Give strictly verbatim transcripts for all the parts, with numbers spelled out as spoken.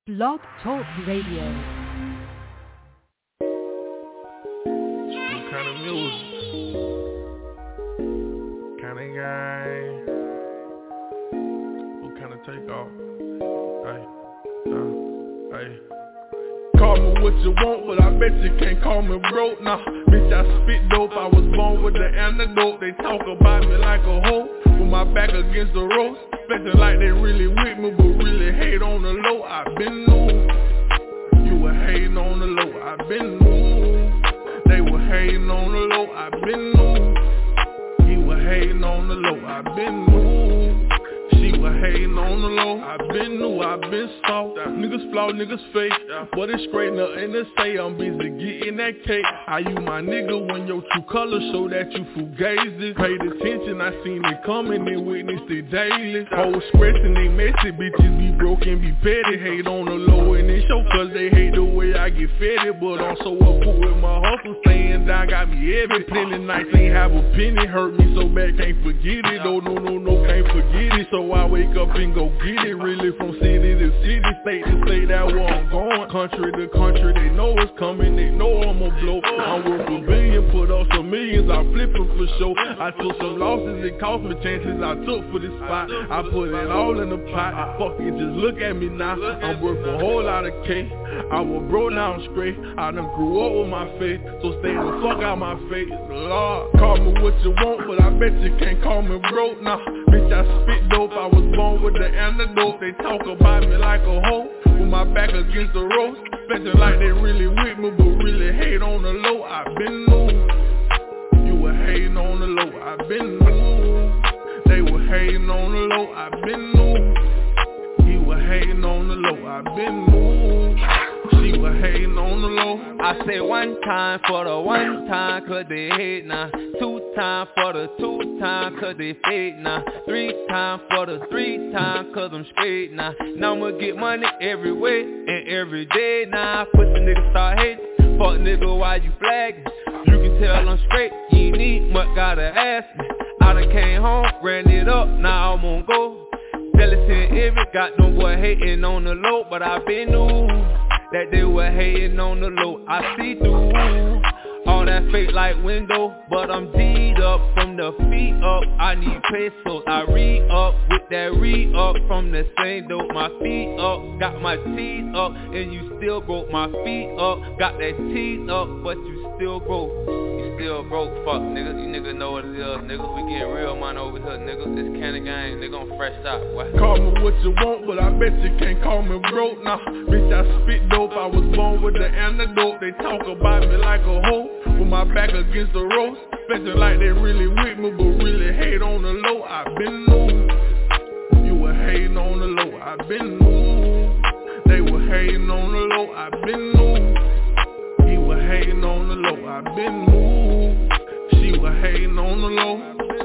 Blog Talk Radio. What kind of music? Kind of guy? What kind of takeoff? Hey, uh, hey. Call me what you want, but I bet you can't call me broke. Nah, bitch, I spit dope. I was born with the antidote. They talk about me like a hoe, with my back against the ropes. Expecting like they really with me, but really hate on the low. I been new. You were hating on the low. I been new. They were hating on the low. I been new. He was hating on the low. I been new. She was hating on the low. I been new. I been soft. Niggas flaw, niggas fake. But it's straight nothing to say. I'm busy getting that cake. Are you my nigga when your true colors show that you fugazi? Paid attention, I seen it coming and witnessed it daily. Hoes scratching, they messy, bitches be broken, be petty. Hate on the low and it show cause they hate the way I get fed. But I'm so up with my hustle, staying down got me heavy. Plenty nights ain't have a penny, hurt me so bad can't forget it. Oh no no no can't forget it. So I wake up and go get it. Really from city to city, state to state, that where I'm going. Country to country, they know it's coming, they know I'ma blow. I'm worth a billion, put up some millions, I flip it for sure. I took some losses, it cost me chances I took for this spot. I put it all in the pot, fuck it, just look at me now. I'm worth a whole lot of cake. I was broke, now I'm straight. I done grew up with my faith, so stay the fuck out my face. Lord, call me what you want, but I bet you can't call me broke. Nah, bitch, I spit dope, I was born with the antidote. They talk about me like a hoe, with my back against the ropes. Expecting like they really with me, but really hate on the low. I been new. You were hating on the low. I been new. They were hating on the low. I been new. He was hating on the low. I been new. She was hating on the low. I say one time for the one time cause they hate now. Two time for the two time cause they fake now. Three time for the three time cause I'm straight now. Now I'ma get money every way and every day now. Pussy nigga start hating. Fuck nigga why you flagging? You can tell I'm straight. You ain't need much, gotta ask me. I done came home, ran it up, now I'm on go. Jealous and envy, got no boy hating on the low, but I been new that they were hating on the low. I see through all that fake like window, but I'm G'd up from the feet up. I need pesos, I re-up with that re-up from the same dope. My feet up, got my teeth up, and you still broke. My feet up, got that teeth up, but you still broke. You still broke, fuck nigga. You niggas know what it is, nigga. We getting real money over here, nigga. This candy gang, nigga, I'm fresh out. What? Call me what you want, but I bet you can't call me broke. Nah, bitch, I spit dope. I was born with the antidote. They talk about me like a hoe, with my back against the ropes. Expecting like they really with me, but really hate on the low. I been new. You were hating on the low. I been new. They were hating on the low. I been new. He was hating on the low. I been new. She was hating on the low.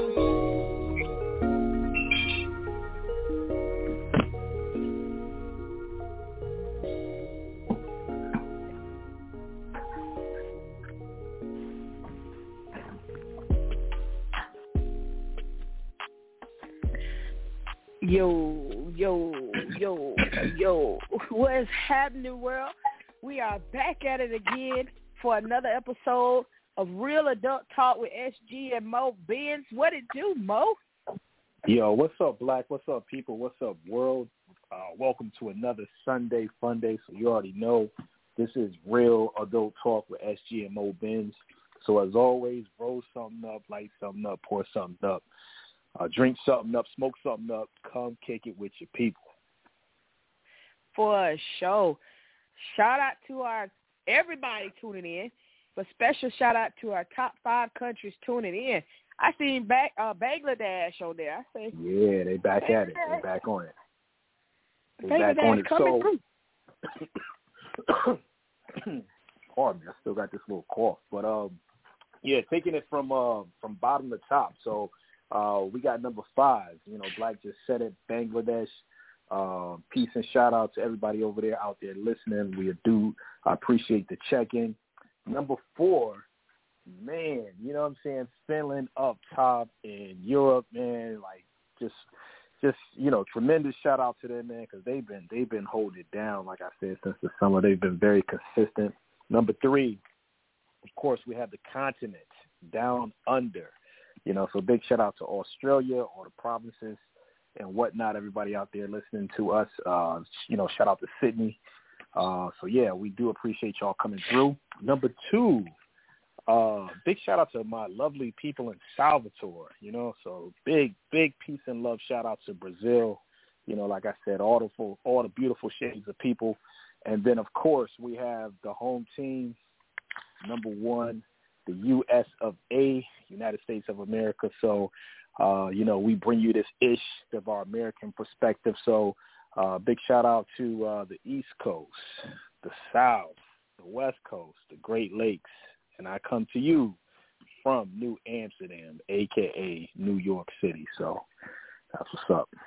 Yo, yo, yo, yo, what's happening, world? We are back at it again for another episode of Real Adult Talk with S G and Mo Benz. What it do, Mo? Yo, what's up, Black? What's up, people? What's up, world? Uh, welcome to another Sunday Fun Day. So you already know this is Real Adult Talk with S G and Mo Benz. So as always, roll something up, light something up, pour something up. Uh, drink something up, smoke something up, come kick it with your people. For a show. Shout out to our everybody tuning in, but special shout out to our top five countries tuning in. I seen back uh, Bangladesh on there. I say, yeah, they back at it. They back on it. They Bangladesh back on it. coming So, pardon me, I still got this little cough, but um, yeah, taking it from uh, from bottom to top. So. Uh, we got number five. You know, Black just said it, Bangladesh. Uh, peace and shout out to everybody over there out there listening. We do I appreciate the check-in. Number four, man, you know what I'm saying? Finland up top in Europe, man. Like, just just, you know, tremendous shout out to them, man, because they've been they've been holding it down, like I said, since the summer. They've been very consistent. Number three, of course, we have the continent down under, you know, so big shout out to Australia, all the provinces and whatnot, everybody out there listening to us. Uh, you know, shout out to Sydney. Uh, so, yeah, we do appreciate y'all coming through. Number two, Uh, big shout out to my lovely people in Salvatore, you know, so big, big peace and love shout out to Brazil, you know, like I said, all the full, all the beautiful shades of people. And then, of course, we have the home team, number one, the U S of A, United States of America. So, uh, you know, we bring you this ish of our American perspective. So uh, big shout out to uh, the East Coast, the South, the West Coast, the Great Lakes. And I come to you from New Amsterdam, a k a. New York City. So that's what's up.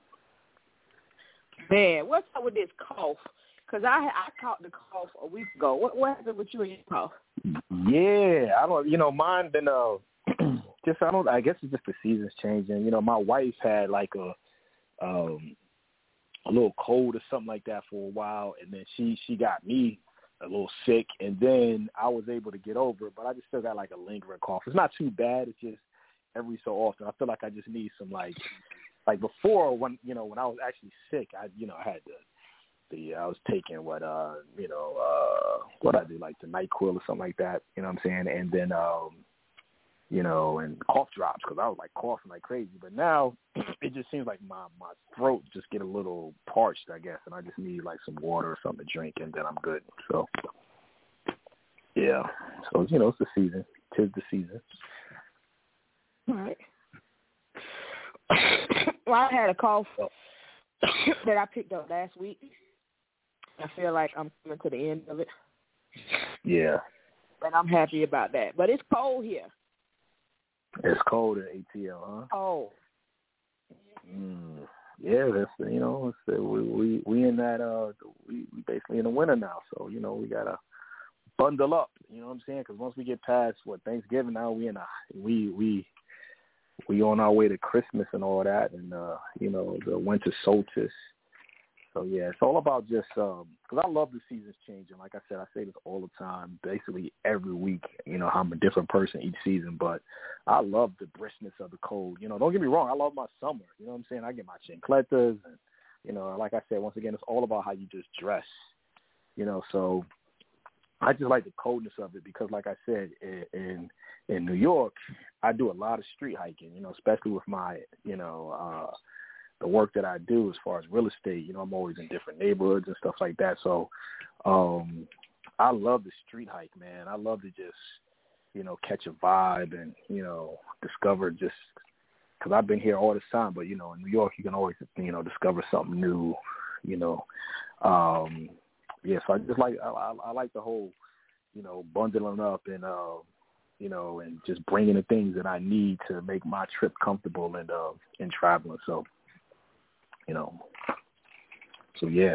Man, what's up with this cough? Because I I caught the cough a week ago. What what happened with you and your cough? Yeah, I don't, you know, mine been, uh, just, I don't, I guess it's just the season's changing. You know, my wife had like a, um, a little cold or something like that for a while. And then she, she got me a little sick, and then I was able to get over it, but I just still got like a lingering cough. It's not too bad. It's just every so often. I feel like I just need some like, like before when, you know, when I was actually sick, I, you know, I had the, the, I was taking what, uh, you know, uh, what I do, like the NyQuil or something like that, you know what I'm saying? And then, um, you know, and cough drops, because I was like coughing like crazy. But now it just seems like my, my throat just get a little parched, I guess, and I just need like some water or something to drink, and then I'm good. So, yeah. So, you know, it's the season. Tis the season. All right. Well, I had a cough that I picked up last week. I feel like I'm coming to the end of it. Yeah. And I'm happy about that. But it's cold here. It's cold at A T L, huh? Oh. Mm. Yeah, that's, you know, it's, uh, we, we we in that, uh, we, we basically in the winter now, so, you know, we got to bundle up, you know what I'm saying? Because once we get past, what, Thanksgiving, now we in a, we, we, we on our way to Christmas and all that, and, uh, you know, the winter solstice. So, yeah, it's all about just, um, because I love the seasons changing. Like I said, I say this all the time, basically every week. You know, I'm a different person each season, but I love the briskness of the cold. You know, don't get me wrong, I love my summer. You know what I'm saying? I get my chancletas, and, you know, like I said, once again, it's all about how you just dress. You know, so I just like the coldness of it because, like I said, in, in in New York, I do a lot of street hiking, you know, especially with my, you know, uh, the work that I do as far as real estate. You know, I'm always in different neighborhoods and stuff like that. So um, I love the street hike, man. I love to just, you know, catch a vibe and, you know, discover just because I've been here all this time. But, you know, in New York, you can always, you know, discover something new, you know. Um, yeah, so I just like, I, I, I like the whole, you know, bundling up and, uh, you know, and just bringing the things that I need to make my trip comfortable and, uh, and traveling. So, you know, so yeah.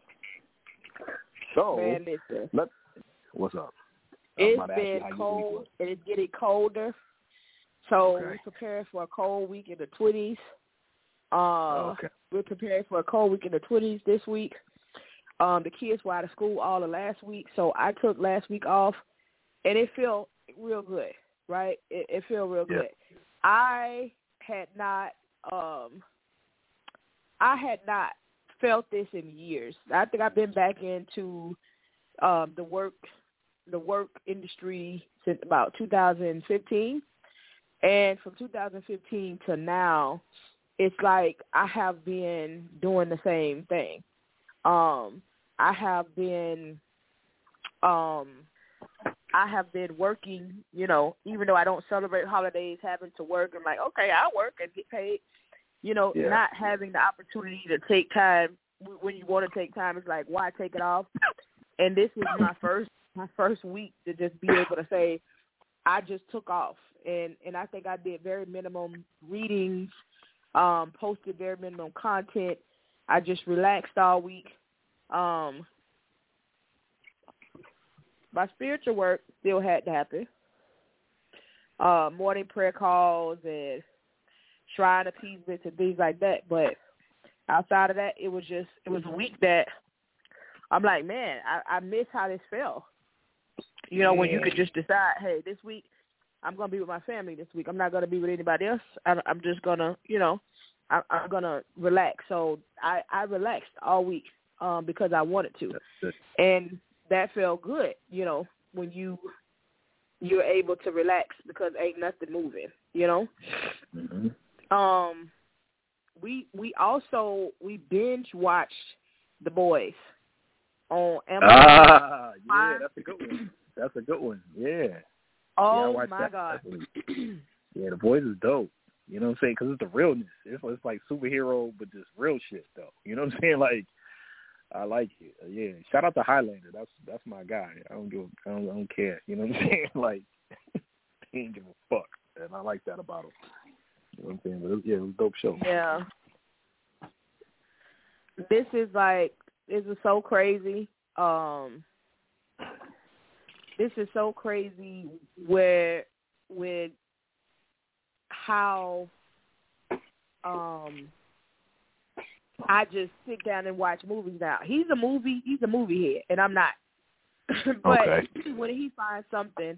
So, Man, listen. Let, what's up? It's been cold, and it's getting colder. So okay. we're preparing for a cold week in the twenties. Uh, okay. We're preparing for a cold week in the twenties this week. Um, the kids were out of school all of last week, so I took last week off, and it felt real good, right? It, it felt real yeah. good. I had not, um, I had not felt this in years. I think I've been back into um, the work, the work industry since about two thousand fifteen, and from two thousand fifteen to now, it's like I have been doing the same thing. Um, I have been, um, I have been working, you know, even though I don't celebrate holidays, having to work. I'm like, okay, I work and get paid. You know, yeah. not having the opportunity to take time when you want to take time. It's like, why take it off? And this is my first, my first week to just be able to say, I just took off. And, and I think I did very minimum readings, um, posted very minimum content. I just relaxed all week. Um, my spiritual work still had to happen. Uh, morning prayer calls and shrine appeasements and things like that. But outside of that, it was just it was a week that I'm like, man, I, I miss how this felt. You know, yeah. when you could just decide, hey, this week I'm gonna be with my family. This week I'm not gonna be with anybody else. I, I'm just gonna, you know, I, I'm gonna relax. So I, I relaxed all week um, because I wanted to, and that felt good. You know, when you you're able to relax because ain't nothing moving. You know. Mm-hmm. Um, we we also we binge watched The Boys on Amazon. Ah, yeah, that's a good one. That's a good one. Yeah. Oh yeah, my that. God. Yeah, The Boys is dope. You know what I'm saying? Because it's the realness. It's, it's like superhero, but just real shit, though. You know what I'm saying? Like, I like it. Uh, yeah. Shout out to Highlander. That's that's my guy. I don't give. I don't, I don't care. You know what I'm saying? Like, he ain't give a fuck, and I like that about him. You know what I'm saying? But it, yeah, it was a dope show. Yeah. This is like this is so crazy. Um, this is so crazy where with how um I just sit down and watch movies now. He's a movie he's a movie head and I'm not. But okay. when he finds something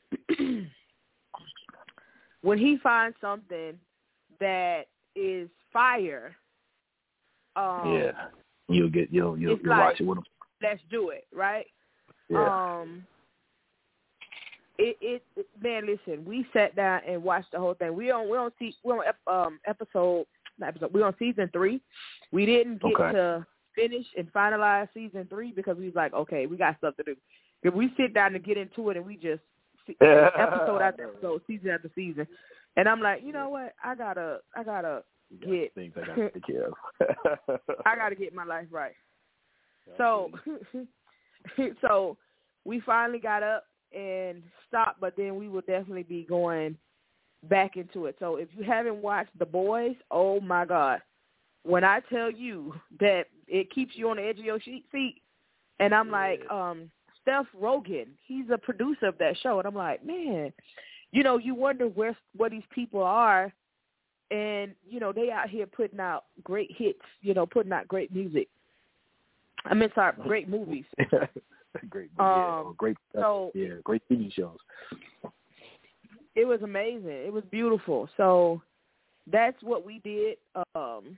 when he finds something that is fire, um yeah. You'll get you'll you'll, you'll like, watch it with him. Let's do it, right? Yeah. Um It, it, it, man, listen. We sat down and watched the whole thing. We on, we on, see, we on um episode, not episode. We on season three. We didn't get okay. to finish and finalize season three because we was like, okay, we got stuff to do. If we sit down and get into it and we just see, episode after episode, season after season, and I'm like, you know what? I gotta, I gotta get things I gotta take care of. I gotta get my life right. So, so we finally got up and stop, but then we will definitely be going back into it. So if you haven't watched The Boys, oh my God, when I tell you that it keeps you on the edge of your seat, and I'm yeah. like, um, Steph Rogen, he's a producer of that show, and I'm like, man, you know, you wonder where where these people are, and you know, they out here putting out great hits, you know, putting out great music. I mean, sorry, great movies. Great, yeah, um, great, so, yeah, great T V shows. It was amazing. It was beautiful. So that's what we did, um,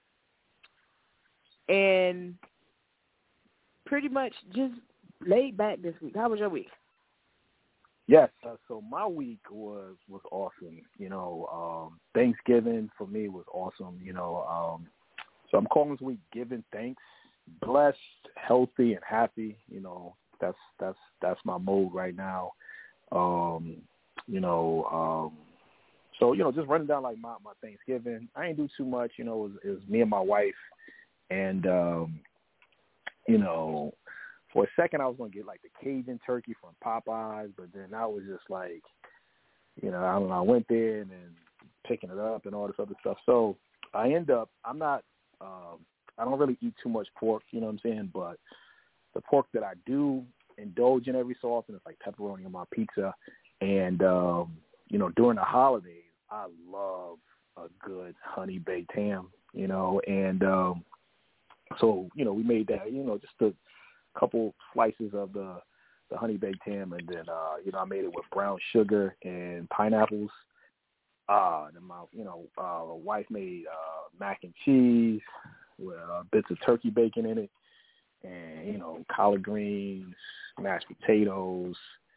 and pretty much just laid back this week. How was your week? Yes. Uh, so my week was was awesome. You know, um, Thanksgiving for me was awesome. You know, um, so I'm calling this week giving thanks. Blessed, healthy, and happy. You know, that's that's that's my mode right now. Um, you know, um, so you know, just running down like my, my Thanksgiving. I ain't do too much. You know, it was, it was me and my wife, and um, you know, for a second I was gonna get like the Cajun turkey from Popeyes, but then I was just like, you know, I don't know. I went there and then picking it up and all this other stuff. So I end up. I'm not. Um, I don't really eat too much pork, you know what I'm saying? But the pork that I do indulge in every so often is like pepperoni on my pizza. And, um, you know, during the holidays, I love a good honey baked ham, you know. And um, so, you know, we made that, you know, just a couple slices of the, the honey baked ham. And then, uh, you know, I made it with brown sugar and pineapples. Uh, and my, you know, uh, wife made uh, mac and cheese with uh, bits of turkey bacon in it, and, you know, collard greens, mashed potatoes.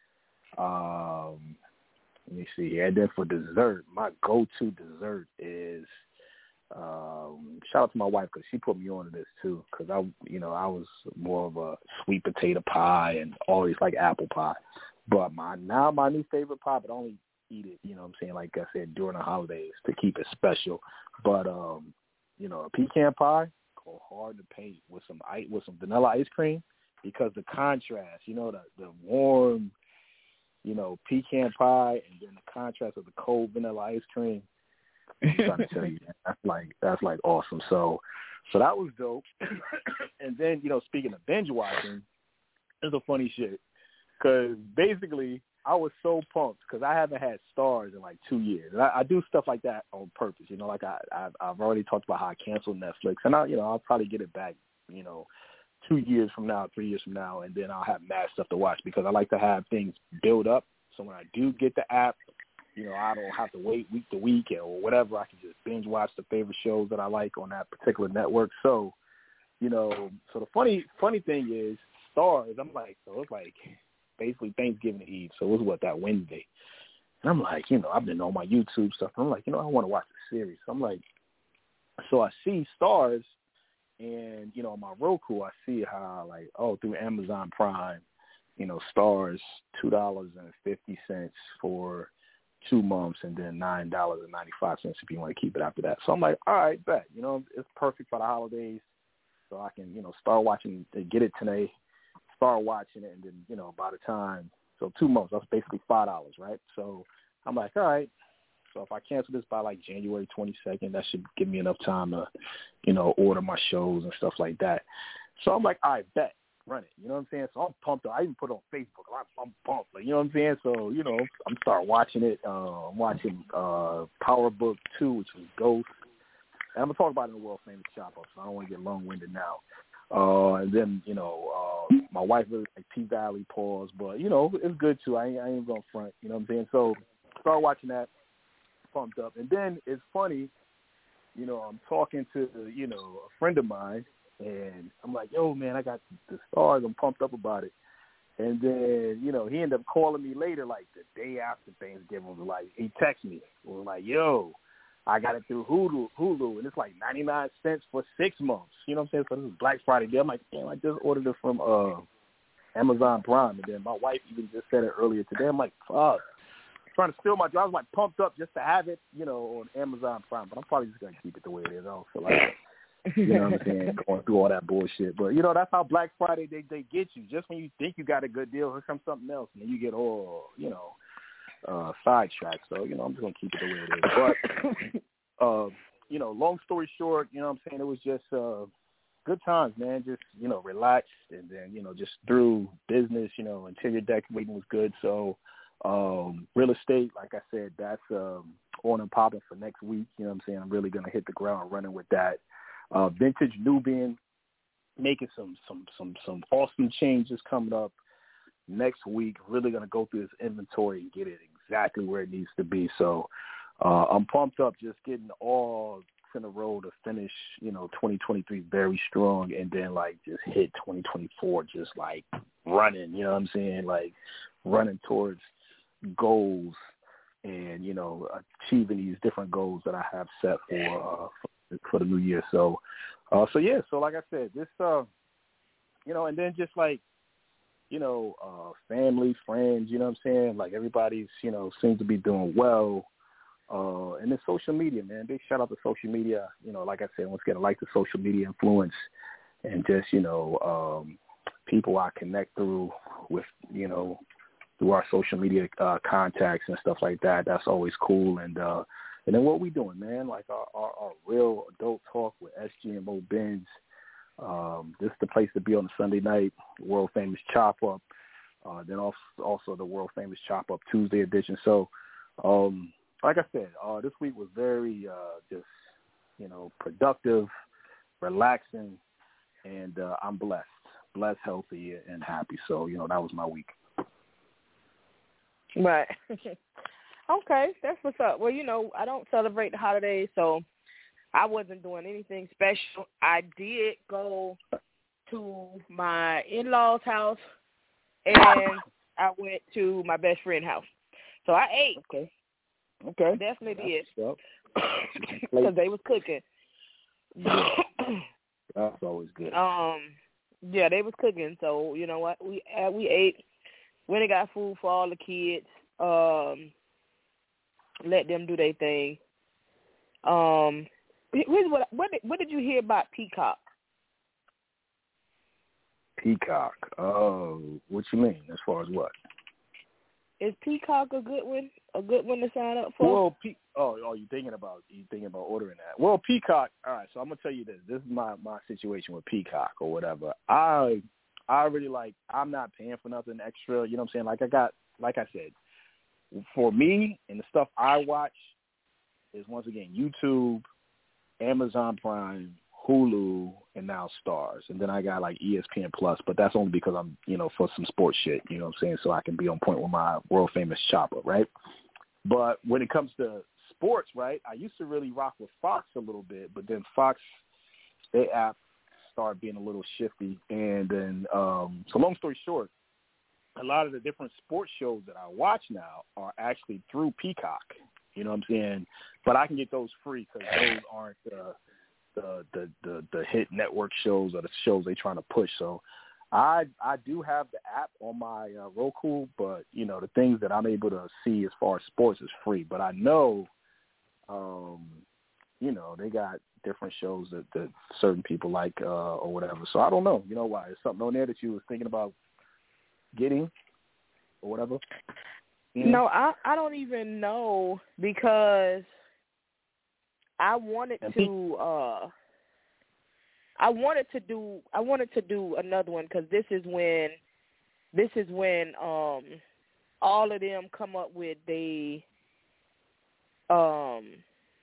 Um, let me see. And then for dessert, my go-to dessert is, um, shout out to my wife because she put me on to this too, because I, you know, I was more of a sweet potato pie and always like apple pie. But my now my new favorite pie, but only eat it, you know what I'm saying, like I said, during the holidays to keep it special. But, um, you know, a pecan pie, go hard to paint with some ice, with some vanilla ice cream, because the contrast, you know, the the warm, you know, pecan pie and then the contrast of the cold vanilla ice cream. I'm trying to tell you, that's like that's like awesome. So, so that was dope. And then, you know, speaking of binge watching, it's a funny shit because basically I was so pumped because I haven't had Stars in like two years. And I, I do stuff like that on purpose. You know, like I, I've, I've already talked about how I canceled Netflix, and I, you know, I'll probably get it back. You know, two years from now, three years from now, and then I'll have mad stuff to watch because I like to have things build up. So when I do get the app, you know, I don't have to wait week to week or whatever. I can just binge watch the favorite shows that I like on that particular network. So, you know, so the funny funny thing is Stars, I'm like, so it's like basically Thanksgiving Eve. So it was what, that Wednesday. And I'm like, you know, I've been on my YouTube stuff. And I'm like, you know, I want to watch the series. So I'm like, so I see Stars and, you know, on my Roku, I see how like, oh, through Amazon Prime, you know, Stars, two dollars and fifty cents for two months and then nine dollars and ninety-five cents if you want to keep it after that. So I'm like, all right, bet. You know, it's perfect for the holidays. So I can, you know, start watching, get it today, start watching it, and then, you know, by the time, so two months, that's basically five dollars, right? So I'm like, all right. So if I cancel this by like January twenty-second, that should give me enough time to, you know, order my shows and stuff like that. So I'm like, all right, bet. Run it. You know what I'm saying? So I'm pumped. I even put it on Facebook. I'm, I'm pumped. Like, you know what I'm saying? So, you know, I'm start watching it. Uh, I'm watching uh, Power Book two, which was Ghost. And I'm going to talk about it in the World Famous Chop Up, so I don't want to get long-winded now. Uh, and then, you know, uh, my wife really like P-Valley Pause, but, you know, it's good too. I ain't, I ain't going to front. You know what I'm saying? So start watching that, pumped up. And then it's funny, you know, I'm talking to, you know, a friend of mine, and I'm like, yo, man, I got the Stars. I'm pumped up about it. And then, you know, he ended up calling me later, like the day after Thanksgiving. Was like, he texted me. Was like, yo, I got it through Hulu, Hulu, and it's like ninety-nine cents for six months. You know what I'm saying? So this is Black Friday day. I'm like, damn, I just ordered it from uh, Amazon Prime. And then my wife even just said it earlier today. I'm like, fuck. Trying to steal my job. I was like pumped up just to have it, you know, on Amazon Prime. But I'm probably just going to keep it the way it is. I don't feel like it. You know what I'm saying? Going through all that bullshit. But, you know, that's how Black Friday, they, they get you. Just when you think you got a good deal, here comes something else. And then you get all, you know, uh, sidetracked. So, you know, I'm just going to keep it the way it is. But, uh, you know, long story short, you know what I'm saying? It was just uh, good times, man. Just, you know, relaxed. And then, you know, just through business, you know, interior decorating was good. So, um, real estate, like I said, that's um, on and popping for next week. You know what I'm saying? I'm really going to hit the ground running with that. Uh, Vintage Nubian, making some some some some awesome changes coming up next week. Really going to go through this inventory and get it exactly where it needs to be. So uh, I'm pumped up, just getting all in a row to finish, you know, twenty twenty-three very strong, and then like just hit twenty twenty-four just like running. You know what I'm saying? Like running towards goals and, you know, achieving these different goals that I have set for. Uh, for for the new year. So, uh, so yeah, so like I said, this, uh, you know, and then just like, you know, uh, family, friends, you know what I'm saying? Like everybody's, you know, seems to be doing well. Uh, and then social media, man, big shout out to social media. You know, like I said, once again, I like the social media influence and just, you know, um, people I connect through with, you know, through our social media uh, contacts and stuff like that. That's always cool. And, uh, And then what we doing, man? Like our, our, our real adult talk with S G M O Benz. Um, this is the place to be on a Sunday night. World Famous Chop Up. Uh, then also, also the World Famous Chop Up Tuesday edition. So, um, like I said, uh, this week was very uh, just, you know, productive, relaxing, and uh, I'm blessed, blessed, healthy, and happy. So, you know, that was my week. Right. Okay, that's what's up. Well, you know, I don't celebrate the holidays, so I wasn't doing anything special. I did go to my in-laws' house, and I went to my best friend's house. So I ate. Okay. Okay. I definitely did. Because Because they was cooking. Yeah. That's always good. Um, yeah, they was cooking. So, you know what? We uh, we ate. Went and got food for all the kids. Um... Let them do their thing. Um, what, what, did, what did you hear about Peacock? Peacock? Oh, what you mean? As far as what? Is Peacock a good one? A good one to sign up for? Well, Pe- oh, oh, you thinking about you thinking about ordering that? Well, Peacock. All right, so I'm gonna tell you this. This is my, my situation with Peacock or whatever. I I really like. I'm not paying for nothing extra. You know what I'm saying? Like I got like I said, for me and the stuff I watch is once again YouTube, Amazon Prime, Hulu, and now Stars. And then I got like E S P N Plus, but that's only because I'm, you know, for some sports shit, you know what I'm saying? So I can be on point with my world famous chopper, right? But when it comes to sports, right, I used to really rock with Fox a little bit, but then Fox, their app started being a little shifty. And then, um, so long story short, a lot of the different sports shows that I watch now are actually through Peacock. You know what I'm saying? But I can get those free because those aren't uh, the, the the the hit network shows or the shows they're trying to push. So I I do have the app on my uh, Roku, but, you know, the things that I'm able to see as far as sports is free. But I know, um, you know, they got different shows that, that certain people like uh, or whatever. So I don't know. You know why? Is something on there that you was thinking about getting or whatever? Mm. No, I I don't even know because I wanted to uh I wanted to do I wanted to do another one because this is when this is when um all of them come up with the um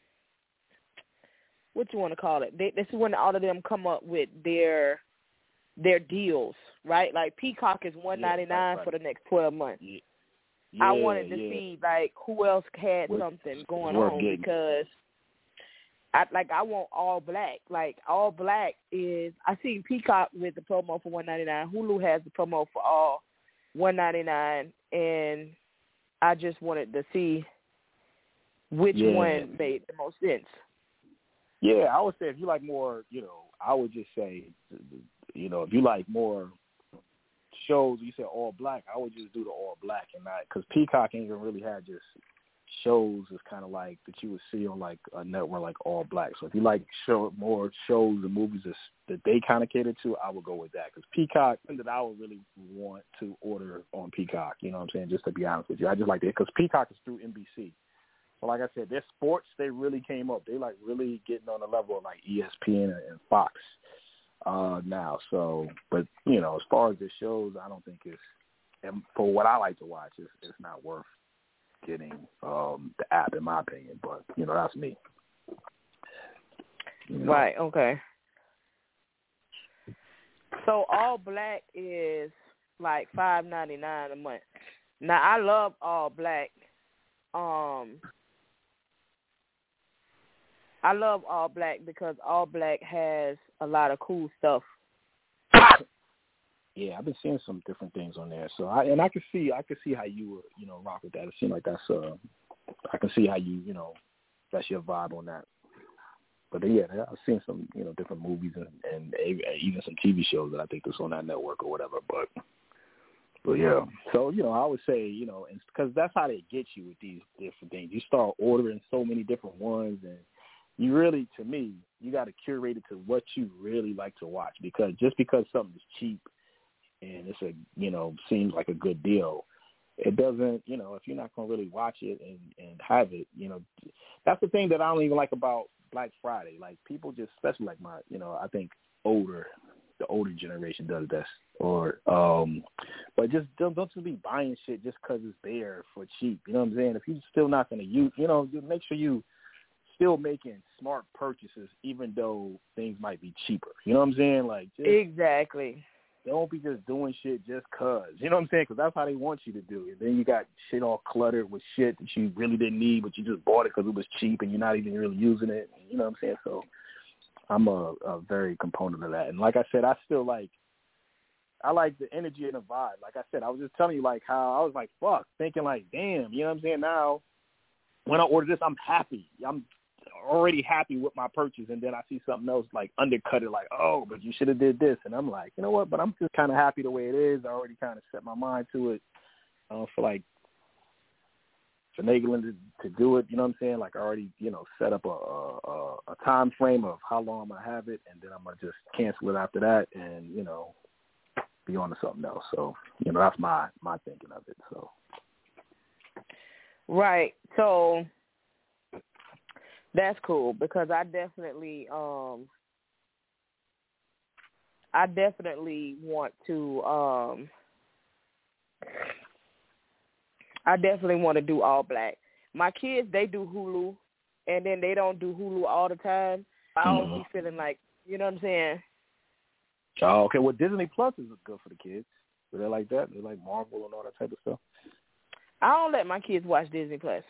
what you want to call it? They, this is when all of them come up with their their deals, right? Like Peacock is one ninety nine yeah, right, right. for the next twelve months. Yeah, yeah, I wanted to yeah. see like who else had what, something going on getting. because I like I want all black. Like all black is I see Peacock with the promo for one ninety nine. Hulu has the promo for all one ninety nine, and I just wanted to see which yeah. one made the most sense. Yeah, I would say if you like more, you know, I would just say, you know, if you like more shows, you said all black, I would just do the all black and not, because Peacock ain't even really had just shows is kind of like that you would see on like a network like all black. So if you like show more shows and movies that, that they kind of cater to, I would go with that because Peacock, that I would really want to order on Peacock. You know what I'm saying? Just to be honest with you, I just like it because Peacock is through N B C. So like I said, their sports, they really came up. They like really getting on the level of like E S P N and Fox uh, now. So, but you know, as far as the shows, I don't think it's, and for what I like to watch, it's, it's not worth getting um, the app, in my opinion. But you know, that's me. You know? Right. Okay. So all black is like five ninety nine a month. Now I love all black. Um. I love all black because all black has a lot of cool stuff. Yeah, I've been seeing some different things on there. So I and I can see I can see how you would, you know, rock with that. It seems like that's uh I can see how you, you know, that's your vibe on that. But yeah, I've seen some, you know, different movies and, and even some T V shows that I think that's on that network or whatever. But but yeah, so you know, I would say, you know, because that's how they get you with these different things. You start ordering so many different ones, and you really, to me, you got to curate it to what you really like to watch. Because just because something is cheap and it's a, you know, seems like a good deal, it doesn't, you know, if you're not going to really watch it and, and have it, you know, that's the thing that I don't even like about Black Friday. Like people just, especially like my, you know, I think older, the older generation does this. Or, um, but just don't, don't just be buying shit just because it's there for cheap. You know what I'm saying? If you're still not going to use, you know, just make sure you still making smart purchases, even though things might be cheaper. You know what I'm saying? Like just, exactly. Don't be just doing shit just cause. You know what I'm saying? Because that's how they want you to do it. Then you got shit all cluttered with shit that you really didn't need, but you just bought it because it was cheap and you're not even really using it. You know what I'm saying? So I'm a, a very component of that. And like I said, I still like, I like the energy and the vibe. Like I said, I was just telling you like how I was like, fuck, thinking like, damn, you know what I'm saying? Now, when I order this, I'm happy. I'm already happy with my purchase, and then I see something else like undercut it, like, oh, but you should have did this, and I'm like, you know what? But I'm just kind of happy the way it is. I already kind of set my mind to it. I don't feel like finagling to, to do it. You know what I'm saying? Like I already, you know, set up a, a a time frame of how long I'm gonna have it, and then I'm gonna just cancel it after that, and you know, be on to something else. So you know, that's my my thinking of it. So right. So. That's cool because I definitely, um, I definitely want to, um, I definitely want to do all black. My kids, they do Hulu, and then they don't do Hulu all the time. I always Mm-hmm. be feeling like, you know what I'm saying? Oh, okay. Well, Disney Plus is good for the kids. Do they like that? They like Marvel and all that type of stuff? I don't let my kids watch Disney Plus.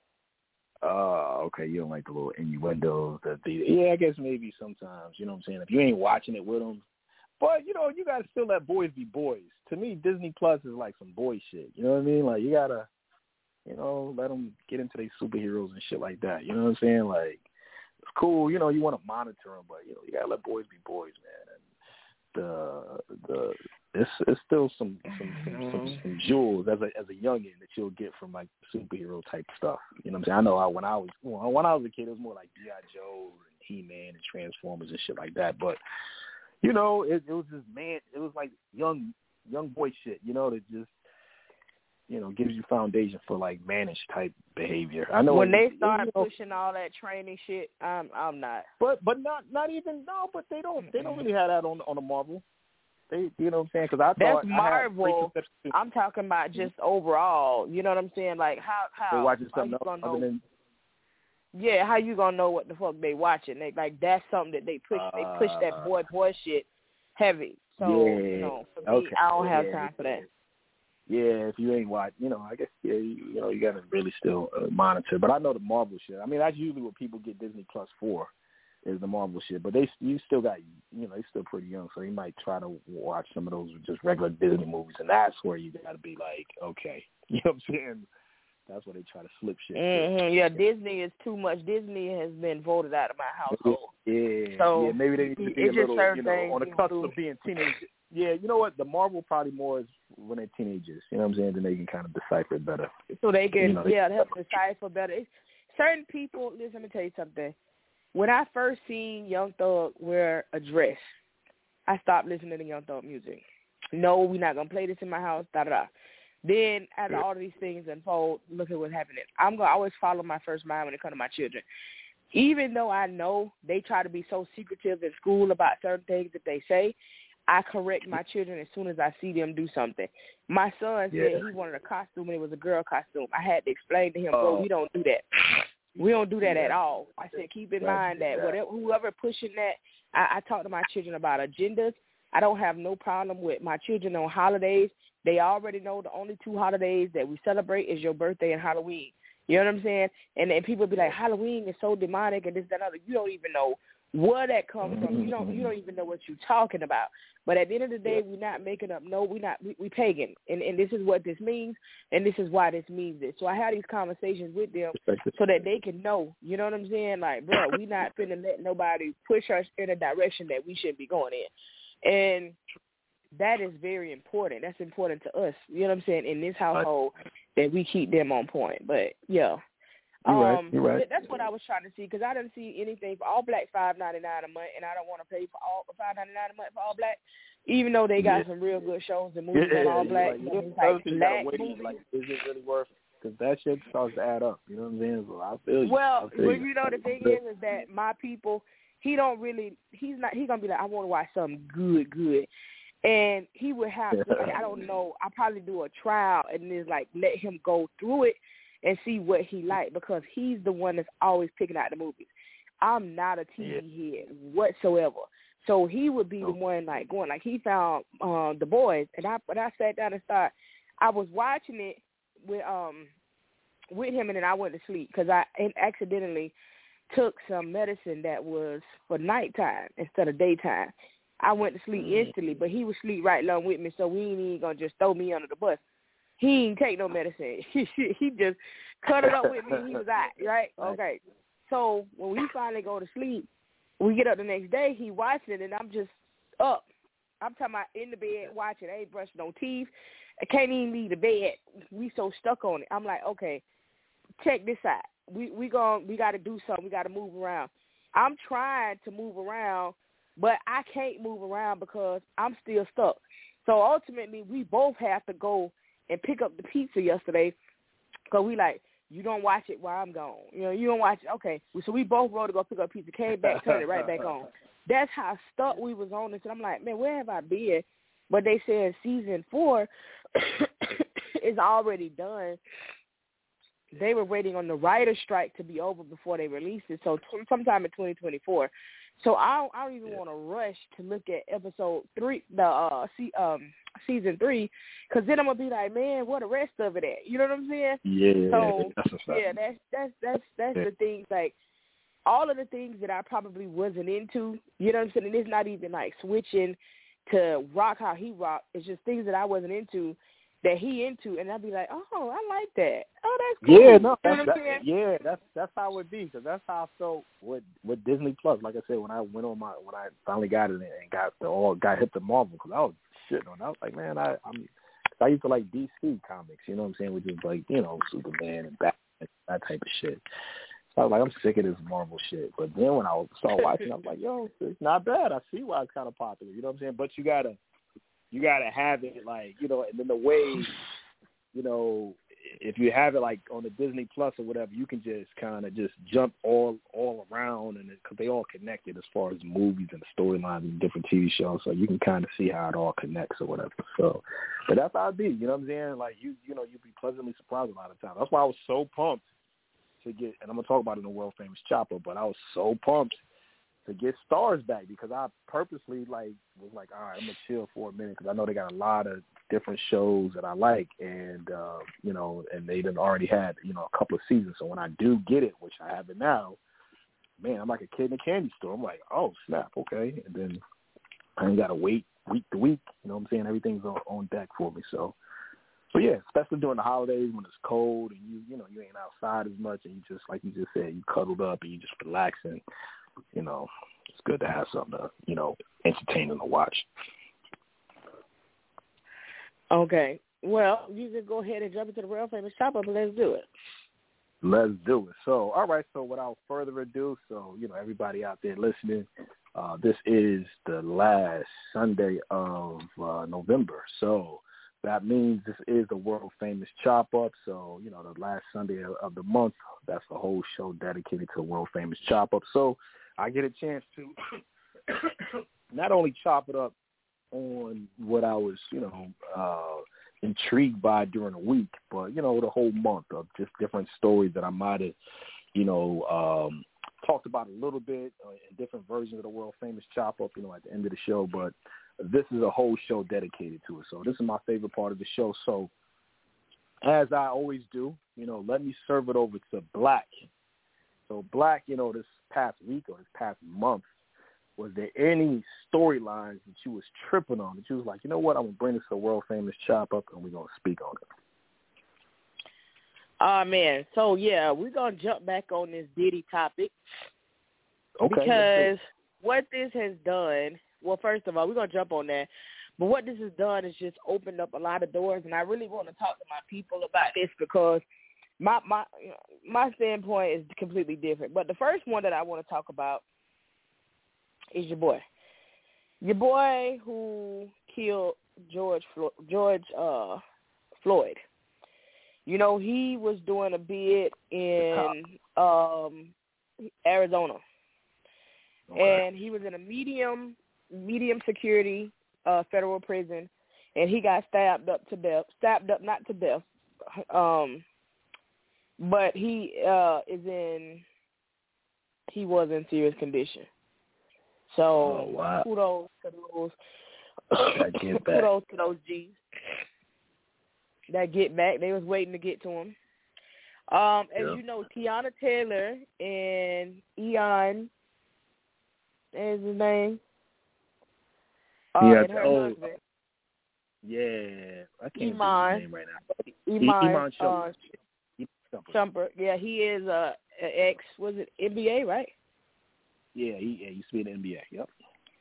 Oh, uh, okay. You don't like the little innuendos. That the, yeah, I guess maybe sometimes. You know what I'm saying? If you ain't watching it with them. But, you know, you got to still let boys be boys. To me, Disney Plus is like some boy shit. You know what I mean? Like, you got to, you know, let them get into their superheroes and shit like that. You know what I'm saying? Like, it's cool. You know, you want to monitor them, but, you know, you got to let boys be boys, man. And the, the, it's, it's still some, some, some, some, some jewels as a, as a youngin that you'll get from, like, superhero type stuff. You know what I'm saying? I know I, when I was, when I was a kid, it was more like G I. Joe and He-Man and Transformers and shit like that. But, you know, it, it was just, man, it was like young, young boy shit, you know, that just, you know, gives you foundation for like mannish type behavior. I know when it, they start you know, pushing all that training shit, I'm I'm not. But but not not even no, but they don't they don't really have that on on the Marvel. They, you know what I'm saying? Because I thought that's Marvel. I had I'm talking about just overall. You know what I'm saying? Like how how, They're watching how something you else gonna other know? than, Yeah, how you gonna know what the fuck they watching? They, like that's something that they push. Uh, they push that boy boy shit heavy. So yeah, you know, for me, okay, I don't have yeah, time for that. Yeah, if you ain't watch, you know, I guess yeah, you, you know, you got to really still uh, monitor. But I know the Marvel shit. I mean, that's usually what people get Disney Plus for, is the Marvel shit. But they, you still got, you know, they still pretty young, so they might try to watch some of those just regular Disney movies, and that's where you got to be like, okay, you know what I'm saying? That's where they try to slip shit. Mm-hmm. Yeah, Disney is too much. Disney has been voted out of my household. Yeah, so yeah, maybe they need to be a just little, certain you know, things on the you cusp do. of being teenagers. Yeah, you know what? The Marvel probably more is when they're teenagers. You know what I'm saying? Then they can kind of decipher it better. So they can, you know, yeah, help decipher better. It's, certain people, listen, let me tell you something. When I first seen Young Thug wear a dress, I stopped listening to Young Thug music. No, we're not going to play this in my house, da-da-da. Then, as all of these things unfold, look at what's happening. I'm going to always follow my first mind when it comes to my children. Even though I know they try to be so secretive in school about certain things that they say, I correct my children as soon as I see them do something. My son Yeah. said he wanted a costume and it was a girl costume. I had to explain to him, Oh. bro, we don't do that. We don't do that Yeah. at all. I said, keep in Right. mind that Yeah. whatever whoever pushing that, I, I talk to my children about agendas. I don't have no problem with my children on holidays. They already know the only two holidays that we celebrate is your birthday and Halloween. You know what I'm saying? And then people be like, Halloween is so demonic and this, that, and other. You don't even know where that comes from. You don't you don't even know what you're talking about. But at the end of the day, we're not making up. No, we're not. We, we pagan, and and this is what this means, and this is why this means this. So I have these conversations with them so that they can know. You know what I'm saying? Like, bro, we not finna let nobody push us in a direction that we shouldn't be going in, and that is very important. That's important to us. You know what I'm saying? In this household, that we keep them on point. But yeah. You're right. Um, You're right. That's what I was trying to see because I didn't see anything for All Black five ninety-nine a month, and I don't want to pay for all five ninety-nine a month for All Black, even though they got Yeah. some real good shows and movies Yeah, on All you're Black. right. You You know, know, like you black gotta weigh, movies. like, is it really worth it? Because that shit starts to add up. You know what I'm saying? So I feel you. Well, I feel well, you. you know the thing is, is that my people, he don't really, he's not, he's gonna be like, I want to watch something good, good, and he would have to. Like, I don't know. I probably do a trial and then like let him go through it and see what he like because he's the one that's always picking out the movies. I'm not a T V yeah. head whatsoever. So he would be the one like going like he found um, The Boys, and I when I sat down and started, I was watching it with um with him, and then I went to sleep because I accidentally took some medicine that was for nighttime instead of daytime. I went to sleep instantly, but he was sleep right along with me, so we ain't even gonna just throw me under the bus. He ain't take no medicine. He just cuddled up with me and he was out, right? Okay. So when we finally go to sleep, we get up the next day, he watching it, and I'm just up. I'm talking about in the bed watching. I ain't brushing no teeth. I can't even leave the bed. We so stuck on it. I'm like, okay, check this out. We we going we got to do something. We got to move around. I'm trying to move around, but I can't move around because I'm still stuck. So ultimately, we both have to go and pick up the pizza yesterday because we like, you don't watch it while I'm gone. You know, you don't watch it. Okay. So we both rode to go pick up pizza, came back, turned it right back on. That's how stuck we was on this. And I'm like, man, where have I been? But they said season four, is already done. They were waiting on the writer's strike to be over before they released it, so t- sometime in twenty twenty-four. So I don't, I don't even yeah. want to rush to look at episode three, the uh, see, um, season three, because then I'm gonna be like, man, what the rest of it at? You know what I'm saying? Yeah. So that's yeah, that's that's that's that's yeah. the things, like all of the things that I probably wasn't into. You know what I'm saying? And it's not even like switching to rock how he rock. It's just things that I wasn't into that he into, and I'd be like, oh, I like that. Oh, that's cool. Yeah, no, that's, you know that, yeah, that's that's how it be, because that's how I felt with with Disney Plus. Like I said, when I went on my when I finally got it and got the all got hit the Marvel, because I was shitting on it. I was like, man, I I'm cause I used to like D C comics, you know what I'm saying, which is like, you know, Superman and Batman, that type of shit. So I was like, I'm sick of this Marvel shit. But then when I started watching, I was like, yo, it's not bad. I see why it's kind of popular. You know what I'm saying? But you gotta you gotta have it, like, you know, and then the way, you know, if you have it like on the Disney Plus or whatever, you can just kind of just jump all all around, and because they all connected as far as movies and storylines and different T V shows, so you can kind of see how it all connects or whatever. So, but that's how it be. You know what I'm saying? Like you, you know, you'd be pleasantly surprised a lot of times. That's why I was so pumped to get, and I'm gonna talk about it in the world famous Chopper, but I was so pumped to get Starz back, because I purposely like was like, all right, I'm gonna chill for a minute, because I know they got a lot of different shows that I like, and uh, you know, and they done already had, you know, a couple of seasons. So when I do get it, which I have it now, man, I'm like a kid in a candy store. I'm like, oh snap, okay, and then I ain't gotta wait week to week. You know what I'm saying? Everything's on, on deck for me. So, so yeah, especially during the holidays when it's cold and you, you know, you ain't outside as much, and you just, like you just said, you cuddled up and you just relaxing. You know, it's good to have something to, you know, entertaining to watch. Okay. Well, you can go ahead and jump into the real famous Chop Up, and let's do it. Let's do it. So, all right. So, without further ado, so, you know, everybody out there listening, uh, this is the last Sunday of uh, November. So, that means this is the world famous Chop Up. So, you know, the last Sunday of, of the month, that's the whole show dedicated to the world famous Chop Up. So, I get a chance to not only chop it up on what I was, you know, uh, intrigued by during the week, but, you know, the whole month of just different stories that I might have, you know, um, talked about a little bit uh, in different versions of the world famous Chop Up, you know, at the end of the show. But this is a whole show dedicated to it. So this is my favorite part of the show. So as I always do, you know, let me serve it over to Black. So Black, you know, this past week or this past month, was there any storylines that you was tripping on, that you was like, you know what, I'm going to bring this to the world famous Chop Up and we're going to speak on it? Oh, uh, man. So, yeah, we're going to jump back on this Diddy topic. Okay. Because what this has done, well, first of all, we're going to jump on that. But what this has done is just opened up a lot of doors, and I really want to talk to my people about this, because my my my standpoint is completely different. But the first one that I want to talk about is your boy. Your boy who killed George Flo- George uh, Floyd. You know, he was doing a bid in um, Arizona. Okay. And he was in a medium medium security uh, federal prison, and he got stabbed up to death. Stabbed up, not to death. Um, but he uh, is in, he was in serious condition. So oh, wow. kudos to those, I get that. kudos to those G's that get back. They was waiting to get to him. Um, as yeah. you know, Tiana Taylor and Eon, is his name? Uh, yeah, and her oh, husband. Yeah, I can't Iman, think his name right now. Iman, Iman Shumpert. Uh, Shumpert. Yeah, he is uh, an ex, was it N B A, right? Yeah, he, yeah, he used to be in the N B A, yep.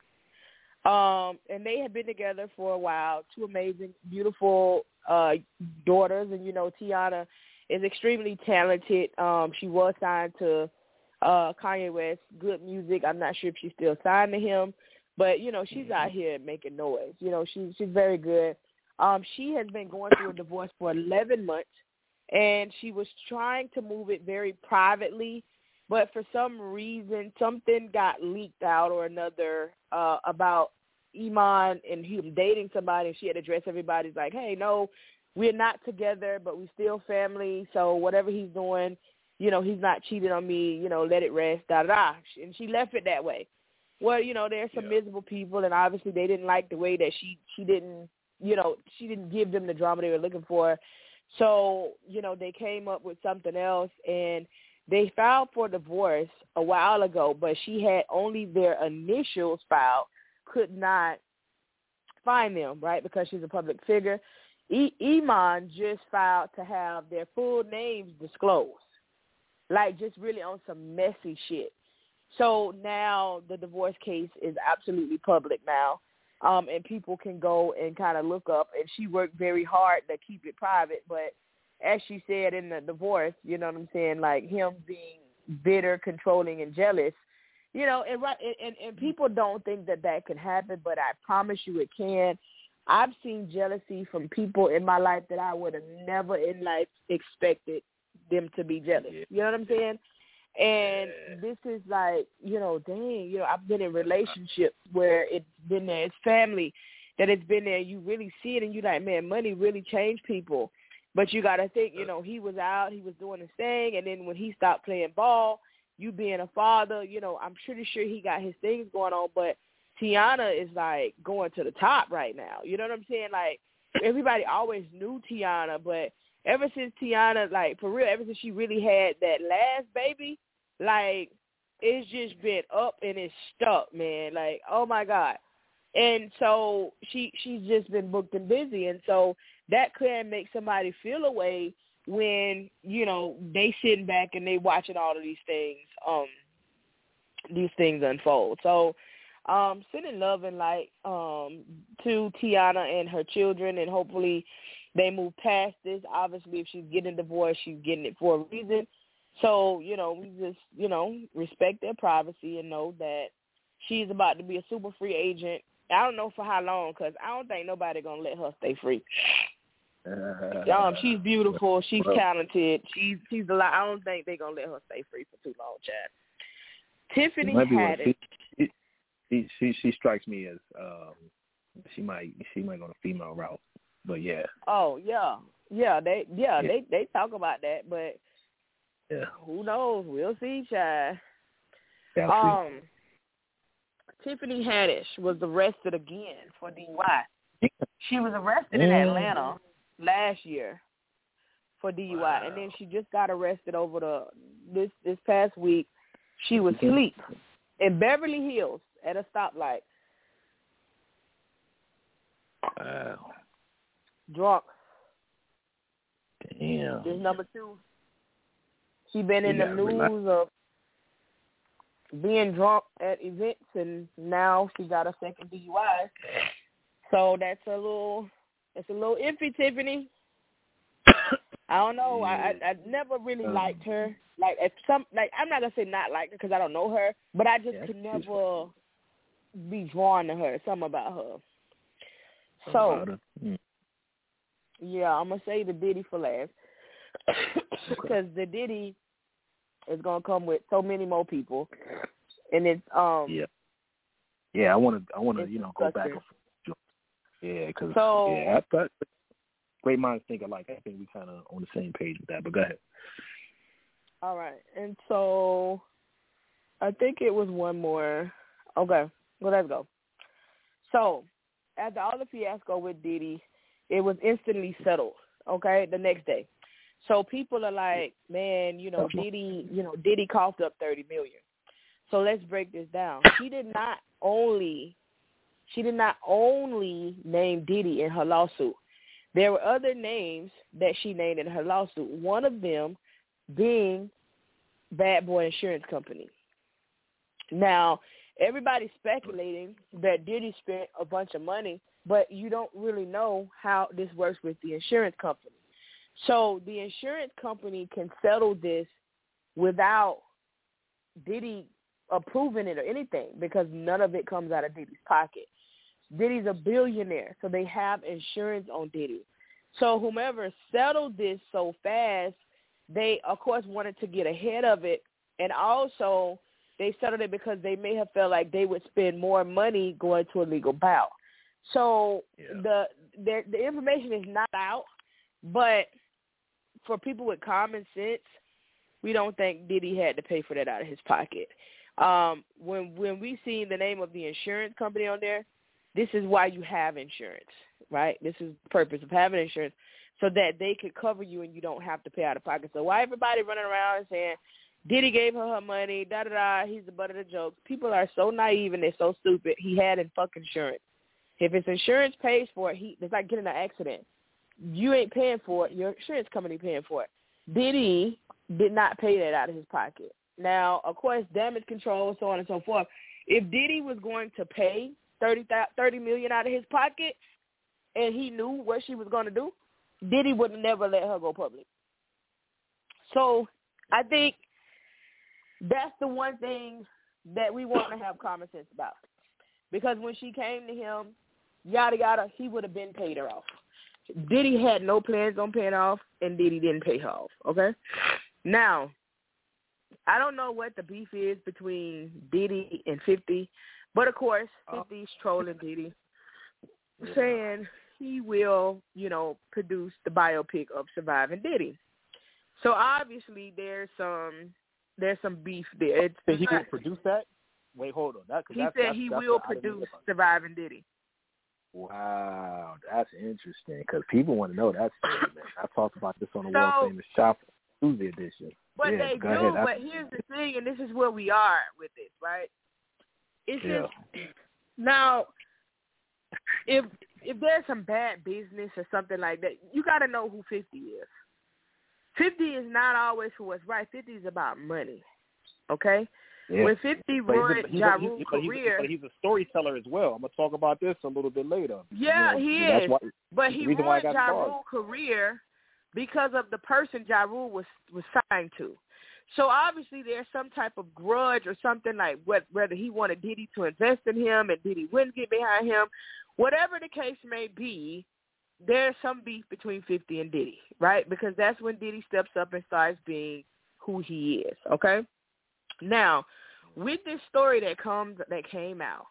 Um, and they had been together for a while. Two amazing, beautiful uh, daughters. And, you know, Tiana is extremely talented. Um, she was signed to uh, Kanye West, good music. I'm not sure if she's still signed to him. But, you know, she's out here making noise. You know, she, she's very good. Um, she has been going through a divorce for eleven months, and she was trying to move it very privately. But for some reason, something got leaked out or another uh, about Iman and him dating somebody, and she had to address everybody's like, hey, no, we're not together, but we still family. So whatever he's doing, you know, he's not cheating on me. You know, let it rest. Da da da. And she left it that way. Well, you know, there's some yeah. miserable people, and obviously they didn't like the way that she she didn't, you know, she didn't give them the drama they were looking for. So, you know, they came up with something else, and they filed for divorce a while ago, but she had only their initials filed, could not find them, right, because she's a public figure. E- Iman just filed to have their full names disclosed, like just really on some messy shit. So now the divorce case is absolutely public now, um, and people can go and kind of look up. And she worked very hard to keep it private, but as she said in the divorce, you know what I'm saying, like him being bitter, controlling, and jealous, you know, and right, and, and people don't think that that can happen, but I promise you it can. I've seen jealousy from people in my life that I would have never in life expected them to be jealous. You know what I'm saying? And this is like, you know, dang, you know, I've been in relationships where it's been there, it's family that it's been there. You really see it, and you're like, man, money really changed people. But you got to think, you know, he was out, he was doing his thing, and then when he stopped playing ball, you being a father, you know, I'm pretty sure he got his things going on, but Tiana is, like, going to the top right now. You know what I'm saying? Like, everybody always knew Tiana, but ever since Tiana, like, for real, ever since she really had that last baby, like, it's just been up and it's stuck, man. Like, oh, my God. And so she she's just been booked and busy. And so that can make somebody feel a way when, you know, they sitting back and they watching all of these things, um, these things unfold. So um, sending love and light um, to Tiana and her children, and hopefully they move past this. Obviously, if she's getting divorced, she's getting it for a reason. So, you know, we just, you know, respect their privacy and know that she's about to be a super free agent. I don't know for how long, because I don't think nobody going to let her stay free. Uh, um, she's beautiful. She's well, talented. She's she's a lot. I don't think they're going to let her stay free for too long, Chad. Tiffany Haddish. She, she, she, she strikes me as um, she might she might go the female route, but yeah. Oh, yeah. Yeah, they yeah, yeah. they they talk about that, but yeah. Who knows? We'll see, Chad. Yeah, um, see. Tiffany Haddish was arrested again for D U I. She was arrested in Atlanta last year for D U I, wow. and then she just got arrested over the this this past week. She was asleep in Beverly Hills at a stoplight. Wow. Drunk. Damn. This number two. She been in the news relax. of being drunk at events, and now she got a second D U I. So that's a little, it's a little iffy, Tiffany. I don't know. I, I I never really liked her. Like if some, like I'm not gonna say not like her because I don't know her, but I just yeah, could never be drawn to her. Something about her. So about her. Mm. yeah, I'm gonna say the Diddy for last because the Diddy is gonna come with so many more people, and it's um yeah yeah I want to I want to you know go back and forth. Yeah, because so, yeah, I thought great minds think alike. I think we kind of on the same page with that. But go ahead. All right, and so I think it was one more. Okay, well let's go. So after all the fiasco with Diddy, it was instantly settled. Okay, the next day. So people are like, man, you know, Diddy, you know, Diddy coughed up thirty million dollars. So let's break this down. She did not only, she did not only name Diddy in her lawsuit. There were other names that she named in her lawsuit. One of them being Bad Boy Insurance Company. Now, everybody's speculating that Diddy spent a bunch of money, but you don't really know how this works with the insurance company. So the insurance company can settle this without Diddy approving it or anything because none of it comes out of Diddy's pocket. Diddy's a billionaire, so they have insurance on Diddy. So whomever settled this so fast, they, of course, wanted to get ahead of it, and also they settled it because they may have felt like they would spend more money going to a legal battle. So yeah. the, the the information is not out. But for people with common sense, we don't think Diddy had to pay for that out of his pocket. Um, when when we see the name of the insurance company on there, this is why you have insurance, right? This is the purpose of having insurance, so that they could cover you and you don't have to pay out of pocket. So why everybody running around and saying Diddy gave her her money, da-da-da, he's the butt of the joke. People are so naive and they're so stupid. He had in fucking insurance. If his insurance pays for it, he it's like getting an accident. You ain't paying for it. Your insurance company paying for it. Diddy did not pay that out of his pocket. Now, of course, damage control, so on and so forth. If Diddy was going to pay thirty million dollars out of his pocket and he knew what she was going to do, Diddy would never let her go public. So I think that's the one thing that we want to have common sense about. Because when she came to him, yada, yada, he would have been paid her off. Diddy had no plans on paying her off, and Diddy didn't pay her off, okay? Now, I don't know what the beef is between Diddy and fifty, but, of course, fifty's trolling Diddy, saying he will, you know, produce the biopic of Surviving Diddy. So, obviously, there's some there's some beef there. It's so he will produce that? Wait, hold on. That, he that's, said that's, he that's will produce Surviving Diddy. Wow, that's interesting because people want to know that story, man. I talked about this on the so, World Famous Shopper Tuesday edition. But yeah, they go do, ahead. but here's the thing, and this is where we are with this, right? It's yeah. just, now, if if there's some bad business or something like that, you got to know who fifty is. fifty is not always for what's right. fifty is about money, okay? Yeah. When fifty but ruined Ja Rule's but career. But he's a storyteller as well. I'm going to talk about this a little bit later. Yeah, you know, he that's is. why, but he ruined Ja Rule's career because of the person Ja Rule was, was signed to. So obviously there's some type of grudge or something, like what, whether he wanted Diddy to invest in him and Diddy wouldn't get behind him. Whatever the case may be, there's some beef between fifty and Diddy, right? Because that's when Diddy steps up and starts being who he is, okay? Now, with this story that comes that came out,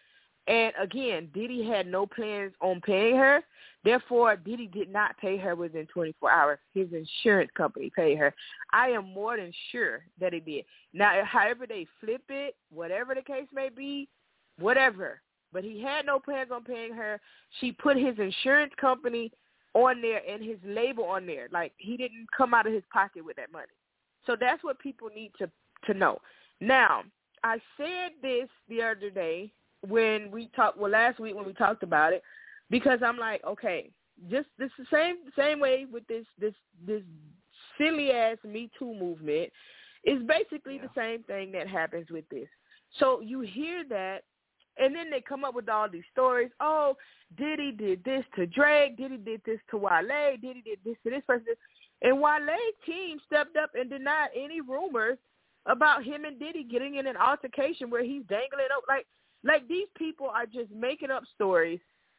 and again, Diddy had no plans on paying her. Therefore, Diddy did not pay her within twenty-four hours. His insurance company paid her. I am more than sure that it did. Now, however they flip it, whatever the case may be, whatever. But he had no plans on paying her. She put his insurance company on there and his label on there. Like, he didn't come out of his pocket with that money. So that's what people need to, to know. Now, I said this the other day when we talked, well, last week when we talked about it, because I'm like, okay, just this the same same way with this this this silly ass Me Too movement is basically yeah. the same thing that happens with this. So you hear that, and then they come up with all these stories. Oh, Diddy did this to Drake. Diddy did this to Wale. Diddy did this to this person. And Wale's team stepped up and denied any rumors about him and Diddy getting in an altercation where he's dangling up. Like, like these people are just making up stories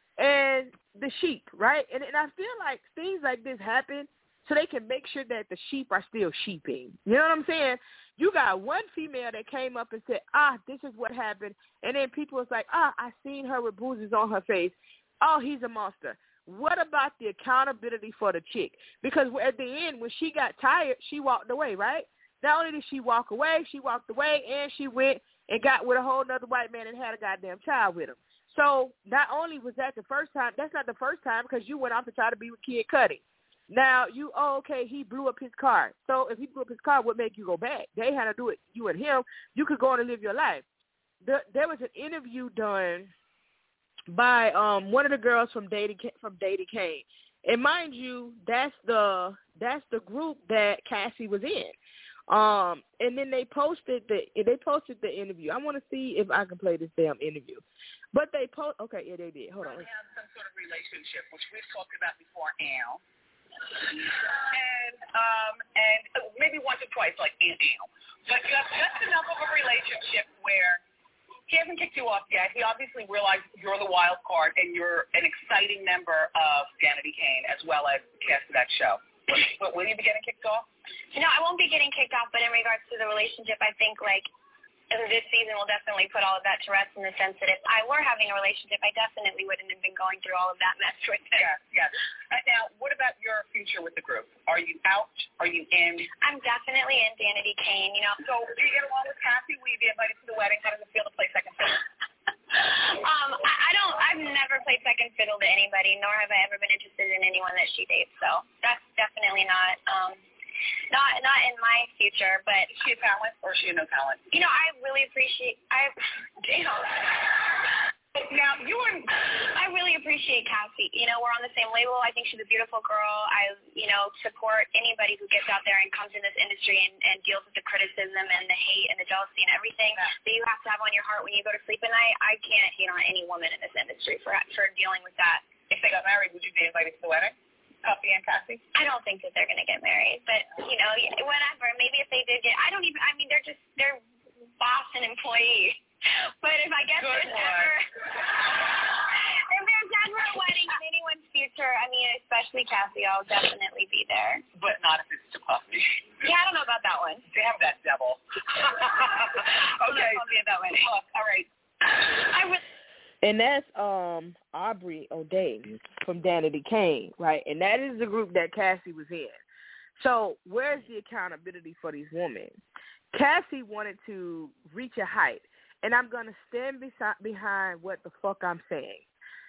and the sheep, right? And, and I feel like things like this happen so they can make sure that the sheep are still sheeping. You know what I'm saying? You got one female that came up and said, ah, this is what happened. And then people was like, ah, I seen her with bruises on her face. Oh, he's a monster. What about the accountability for the chick? Because at the end, when she got tired, she walked away, right? Not only did she walk away, she walked away, and she went and got with a whole other white man and had a goddamn child with him. So not only was that the first time, that's not the first time because you went off to try to be with Kid Cudi. Now, you, oh, okay, he blew up his car. So if he blew up his car, what make you go back? They had to do it, you and him. You could go on and live your life. The, there was an interview done by um, one of the girls from Daddy, from Daddy Kane. And mind you, that's the that's the group that Cassie was in. Um, and then they posted the they posted the interview. I want to see if I can play this damn interview. But they post okay, yeah, they did. Hold on. They have some sort of relationship, which we've talked about before, Al. And um, and maybe once or twice, like in Al. But just, just enough of a relationship where he hasn't kicked you off yet. He obviously realized you're the wild card and you're an exciting member of Danity Kane as well as the cast of that show. But will you be getting kicked off? No, I won't be getting kicked off, but in regards to the relationship, I think, like, this season will definitely put all of that to rest in the sense that if I were having a relationship, I definitely wouldn't have been going through all of that mess with him. Yes, yes. Uh, now, what about your with the group? Are you out? Are you in? I'm definitely in Danity Kane, you know. So do you get along with Cassie? Will you be invited to the wedding? How does it feel to play second fiddle? um, I, I don't, I've never played second fiddle to anybody, nor have I ever been interested in anyone that she dates, so that's definitely not, um, not, not in my future, but. Is she a talent or is she a no talent? You know, I really appreciate, I, you know. Now, you and I really appreciate Cassie. You know, we're on the same label. I think she's a beautiful girl. I, you know, support anybody who gets out there and comes in this industry and, and deals with the criticism and the hate and the jealousy and everything that you have to have on your heart when you go to sleep at night. I can't hate on any woman in this industry for for dealing with that. If they got married, would you be invited to the wedding? Puffy and Cassie? I don't think that they're going to get married, but, you know, whatever. Maybe if they did get, I don't even, I mean, they're just, they're boss and employee. But if I guess Good there's one. never, if there's never a wedding in anyone's future, I mean, especially Cassie, I'll definitely be there. But not if it's to Puffy. Yeah, I don't know about that one. Damn that devil. Okay. I'll be at that wedding. Look, all right. I really. And that's um Aubrey O'Day from Danity Kane, right? And that is the group that Cassie was in. So where's the accountability for these women? Cassie wanted to reach a height. And I'm going to stand beside, behind what the fuck I'm saying.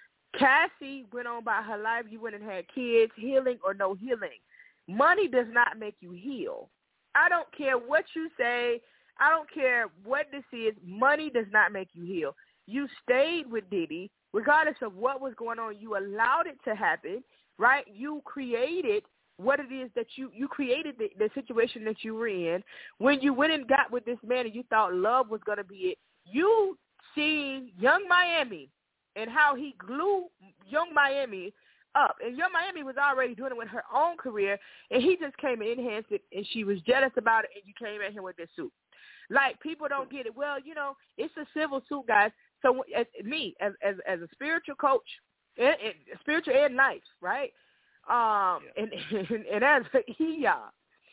Cassie went on by her life. You went and had kids, healing or no healing. Money does not make you heal. I don't care what you say. I don't care what this is. Money does not make you heal. You stayed with Diddy. Regardless of what was going on, you allowed it to happen, right? You created what it is that you, you created the, the situation that you were in. When you went and got with this man and you thought love was going to be it, you see Young Miami and how he glue Young Miami up. And Young Miami was already doing it with her own career, and he just came and enhanced it, and she was jealous about it, and you came at him with this suit. Like, people don't get it. Well, you know, it's a civil suit, guys. So as me, as as, as a spiritual coach, and, and spiritual and life, right? Um, yeah. and, and, and as a E A,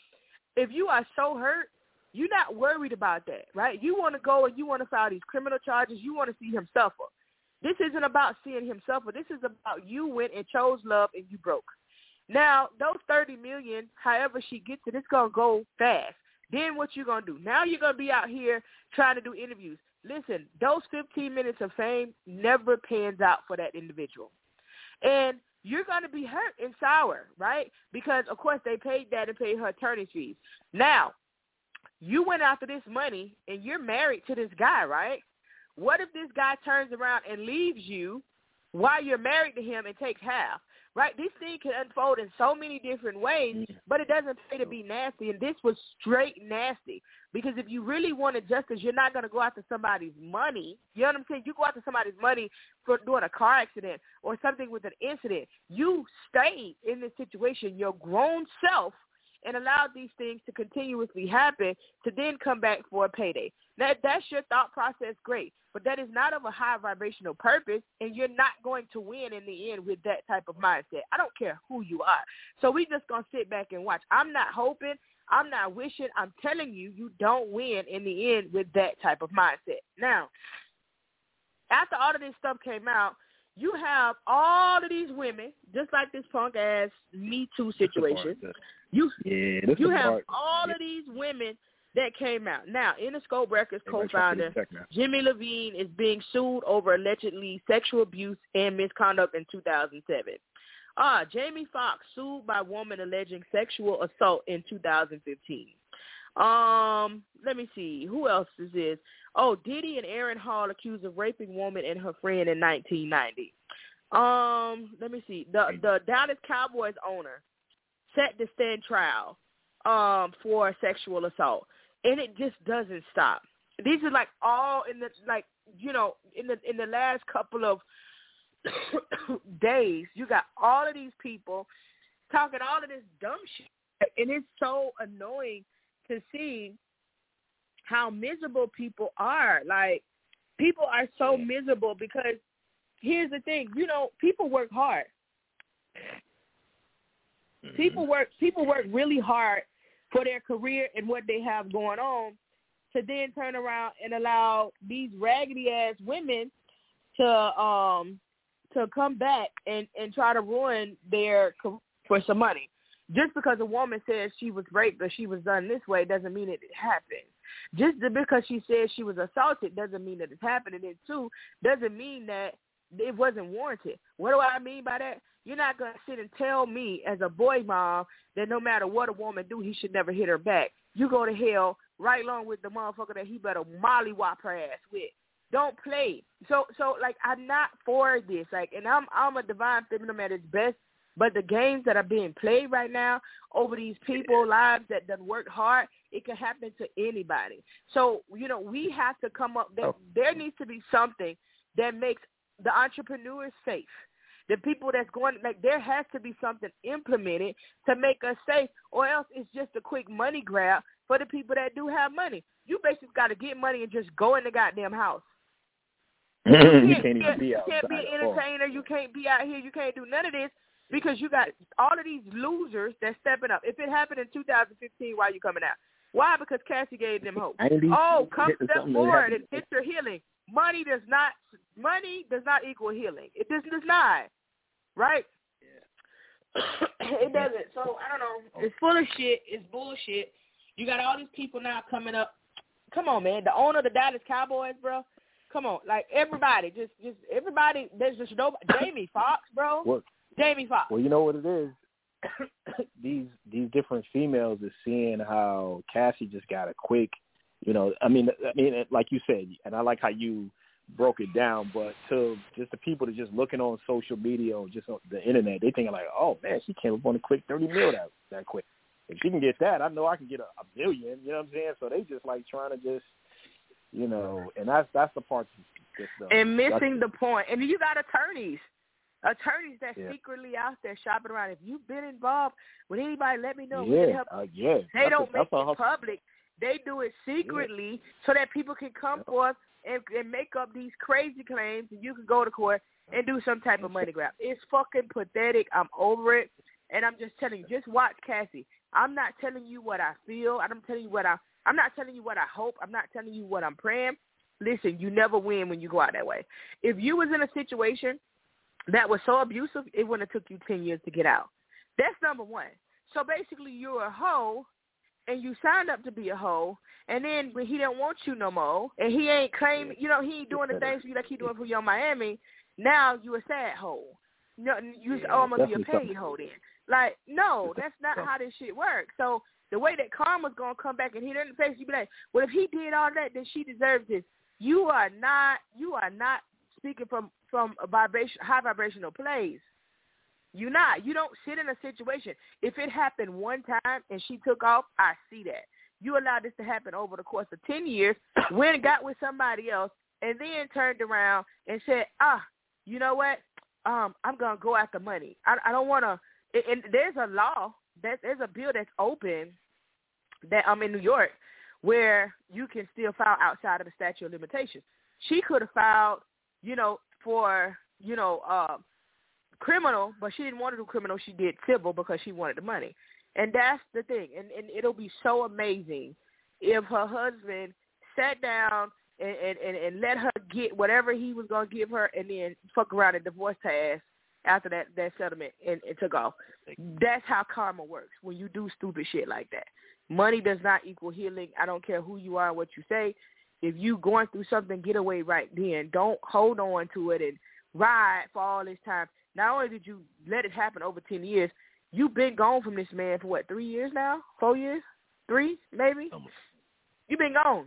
if you are so hurt, you're not worried about that, right? You want to go and you want to file these criminal charges. You want to see him suffer. This isn't about seeing him suffer. This is about you went and chose love and you broke. Now, those thirty million dollars, however she gets it, it's going to go fast. Then what you going to do? Now you're going to be out here trying to do interviews. Listen, those fifteen minutes of fame never pans out for that individual. And you're going to be hurt and sour, right? Because, of course, they paid that and paid her attorney's fees. Now, you went after this money, and you're married to this guy, right? What if this guy turns around and leaves you while you're married to him and takes half, right? This thing can unfold in so many different ways, but it doesn't pay to be nasty, and this was straight nasty. Because if you really wanted justice, you're not going to go after somebody's money. You know what I'm saying? You go after somebody's money for doing a car accident or something with an incident. You stayed in this situation, your grown self, and allowed these things to continuously happen to then come back for a payday. That that's your thought process, great. But that is not of a high vibrational purpose, and you're not going to win in the end with that type of mindset. I don't care who you are. So we just going to sit back and watch. I'm not hoping. I'm not wishing. I'm telling you, you don't win in the end with that type of mindset. Now, after all of this stuff came out, you have all of these women, just like this punk-ass Me Too situation. You, yeah, you have part. all yeah. of these women that came out. Now, Interscope Records co-founder Jimmy Levine is being sued over allegedly sexual abuse and misconduct in two thousand seven. Ah, Jamie Foxx sued by woman alleging sexual assault in two thousand fifteen. Um, let me see. Who else is this? Oh, Diddy and Aaron Hall accused of raping woman and her friend in nineteen ninety. Um, let me see. The the Dallas Cowboys owner set to stand trial um for sexual assault, and it just doesn't stop. These are like all in the like you know in the in the last couple of days, you got all of these people talking all of this dumb shit, and it's so annoying to see how miserable people are. Like, people are so miserable because here's the thing, you know, people work hard. Mm-hmm. People work people work really hard for their career and what they have going on, to then turn around and allow these raggedy ass women to um to come back and, and try to ruin their career for some money. Just because a woman says she was raped or she was done this way doesn't mean it happened. Just because she says she was assaulted doesn't mean that it's happening. And two, doesn't mean that it wasn't warranted. What do I mean by that? You're not going to sit and tell me as a boy mom that no matter what a woman do, he should never hit her back. You go to hell right along with the motherfucker that he better mollywop her ass with. Don't play. So, so like, I'm not for this. Like, and I'm I'm a divine feminine at its best, but the games that are being played right now over these people's lives that done worked hard, it can happen to anybody. So, you know, we have to come up. There, there needs to be something that makes the entrepreneurs safe. The people that's going, like, there has to be something implemented to make us safe, or else it's just a quick money grab for the people that do have money. You basically got to get money and just go in the goddamn house. You can't, you can't even be you outside. can't be an entertainer. You can't be out here. You can't do none of this because you got all of these losers that's stepping up. If it happened in two thousand fifteen, why are you coming out? Why? Because Cassie gave them hope. Oh, come step forward and get your healing. Money does not money does not equal healing. It just does not. Right? Yeah. It doesn't. So, I don't know. It's full of shit. It's bullshit. You got all these people now coming up. Come on, man. The owner of the Dallas Cowboys, bro. Come on. Like, everybody. Just, just everybody. There's just nobody. Jamie Foxx, bro. What? Jamie Foxx. Well, you know what it is? these these different females are seeing how Cassie just got a quick, you know, I mean, I mean, like you said, and I like how you broke it down, but to just the people that just looking on social media or just on the internet, they thinking like, oh man, she came up on a quick thirty mil that that quick. If she can get that, I know I can get a, a million. You know what I'm saying? So they just like trying to just, you know, and that's that's the part. That's, uh, and missing the point. And you got attorneys, attorneys that yeah. secretly out there shopping around. If you've been involved with anybody, let me know. Yeah, we can help. Uh, yeah. They that's don't a, make it a, public. They do it secretly yeah. so that people can come yeah. forth and, and make up these crazy claims, and you can go to court and do some type of money grab. It's fucking pathetic. I'm over it. And I'm just telling you, just watch Cassie. I'm not telling you what I feel. I'm telling you what I, I'm not telling you what I hope. I'm not telling you what I'm praying. Listen, you never win when you go out that way. If you was in a situation that was so abusive, it wouldn't have took you ten years to get out. That's number one. So basically you're a hoe, and you signed up to be a hoe, and then when he don't want you no more, and he ain't claiming, you know, he ain't doing the things for you like he doing for Young Miami, now you a sad hoe. No, you yeah, oh, I'm going to be a paid hoe then. Like, no, that's not how this shit works. So the way that karma's going to come back and hit her in the face, you be like, well, if he did all that, then she deserves this. You are not, you are not speaking from, from a vibration, high vibrational place. You're not. You don't sit in a situation. If it happened one time and she took off, I see that. You allowed this to happen over the course of ten years, went and got with somebody else, and then turned around and said, ah, you know what? Um, I'm going to go after money. I, I don't want to. And there's a law, that there's a bill that's open that I'm um, in New York where you can still file outside of the statute of limitations. She could have filed, you know, for, you know, uh, criminal, but she didn't want to do criminal. She did civil because she wanted the money. And that's the thing. And, and it'll be so amazing if her husband sat down and, and, and, and let her get whatever he was going to give her and then fuck around and divorce her ass after that, that settlement and, and took off. That's how karma works when you do stupid shit like that. Money does not equal healing. I don't care who you are and what you say. If you going through something, get away right then. Don't hold on to it and ride for all this time. Not only did you let it happen over ten years, you've been gone from this man for, what, three years now? Four years? Three, maybe? You've been gone.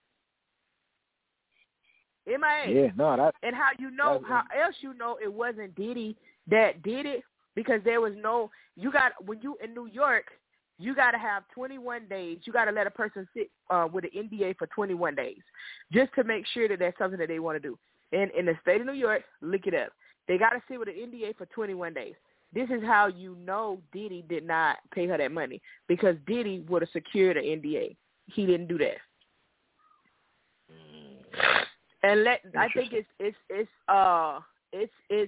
Yeah. M I A. Yeah, no, that. And how you know, how else you know it wasn't Diddy that did it? Because there was no, you got, when you in New York, you got to have twenty-one days. You got to let a person sit uh, with an N D A for twenty-one days just to make sure that that's something that they want to do. And in the state of New York, look it up. They got to sit with an N D A for twenty-one days. This is how you know Diddy did not pay her that money, because Diddy would have secured an N D A. He didn't do that. And let I think it's it's it's uh it's it's